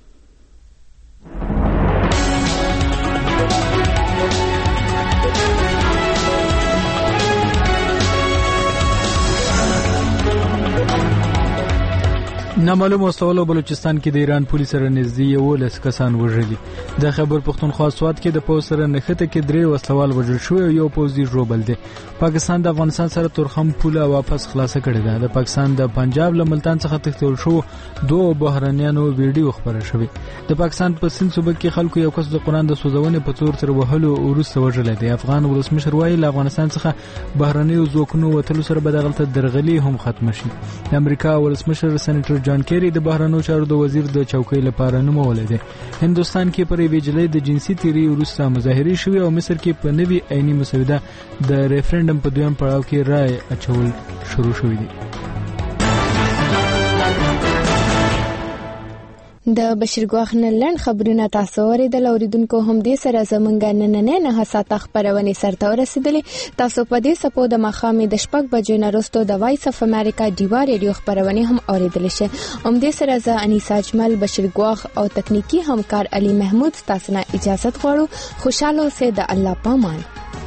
نامعلوم وسلو بلوچستان کې د ایران پولیس سره نږدې 11 کسان وژلي. د خیبر پختونخوا سوات کې د پولیس سره نښته کې 3 وسلوال وژل شو او یو پوځي ژوبل دي. پاکستان د افغانستان سره تورخم پوله واپس خلاص کړې ده. د پاکستان د پنجاب له ملتان څخه تښتول شو 2 بهرنیانو ویډیو خبره شوې. د پاکستان په سند صوبه کې خلکو یو کس د قرآن د سوزونې په تور تر وهلو وروسته وژل دي. افغان ولسمشر وایي له افغانستان څخه بهرنیو ځواکونو وتلو سره به دغلته درغلي هم ختم شي. د امریکا ولسمشر سېنیټر جان کیری د بهرنیو چارو د وزیر د چوکۍ لپاره نومولې ده. هندستان کې پر ویجلې د جنسي تیری وروسته مظاهرې شوې او مصر کې په نوي آئینی مسوده د ریفرندم په دویم پړاو کې رائے اچول شروع شوې دي. د بشیر ګوخ نه لند خبرونه تاسو اوریدل. اوریدونکو هم دې سره زمونږ نن نه ساته خبرونه سرته ورسېدلې. تاسو په دې سپو د مخامې د شپږ بجو نه وروسته د وایس اف امریکا دیوا ریډیو خبرونه هم اوریدل شي. هم دې سره ز انیسا اجمل، بشیر ګوخ او تکنیکی همکار علي محمود تاسو نه اجازه غواړو. خوشاله اوسئ. د الله پامان.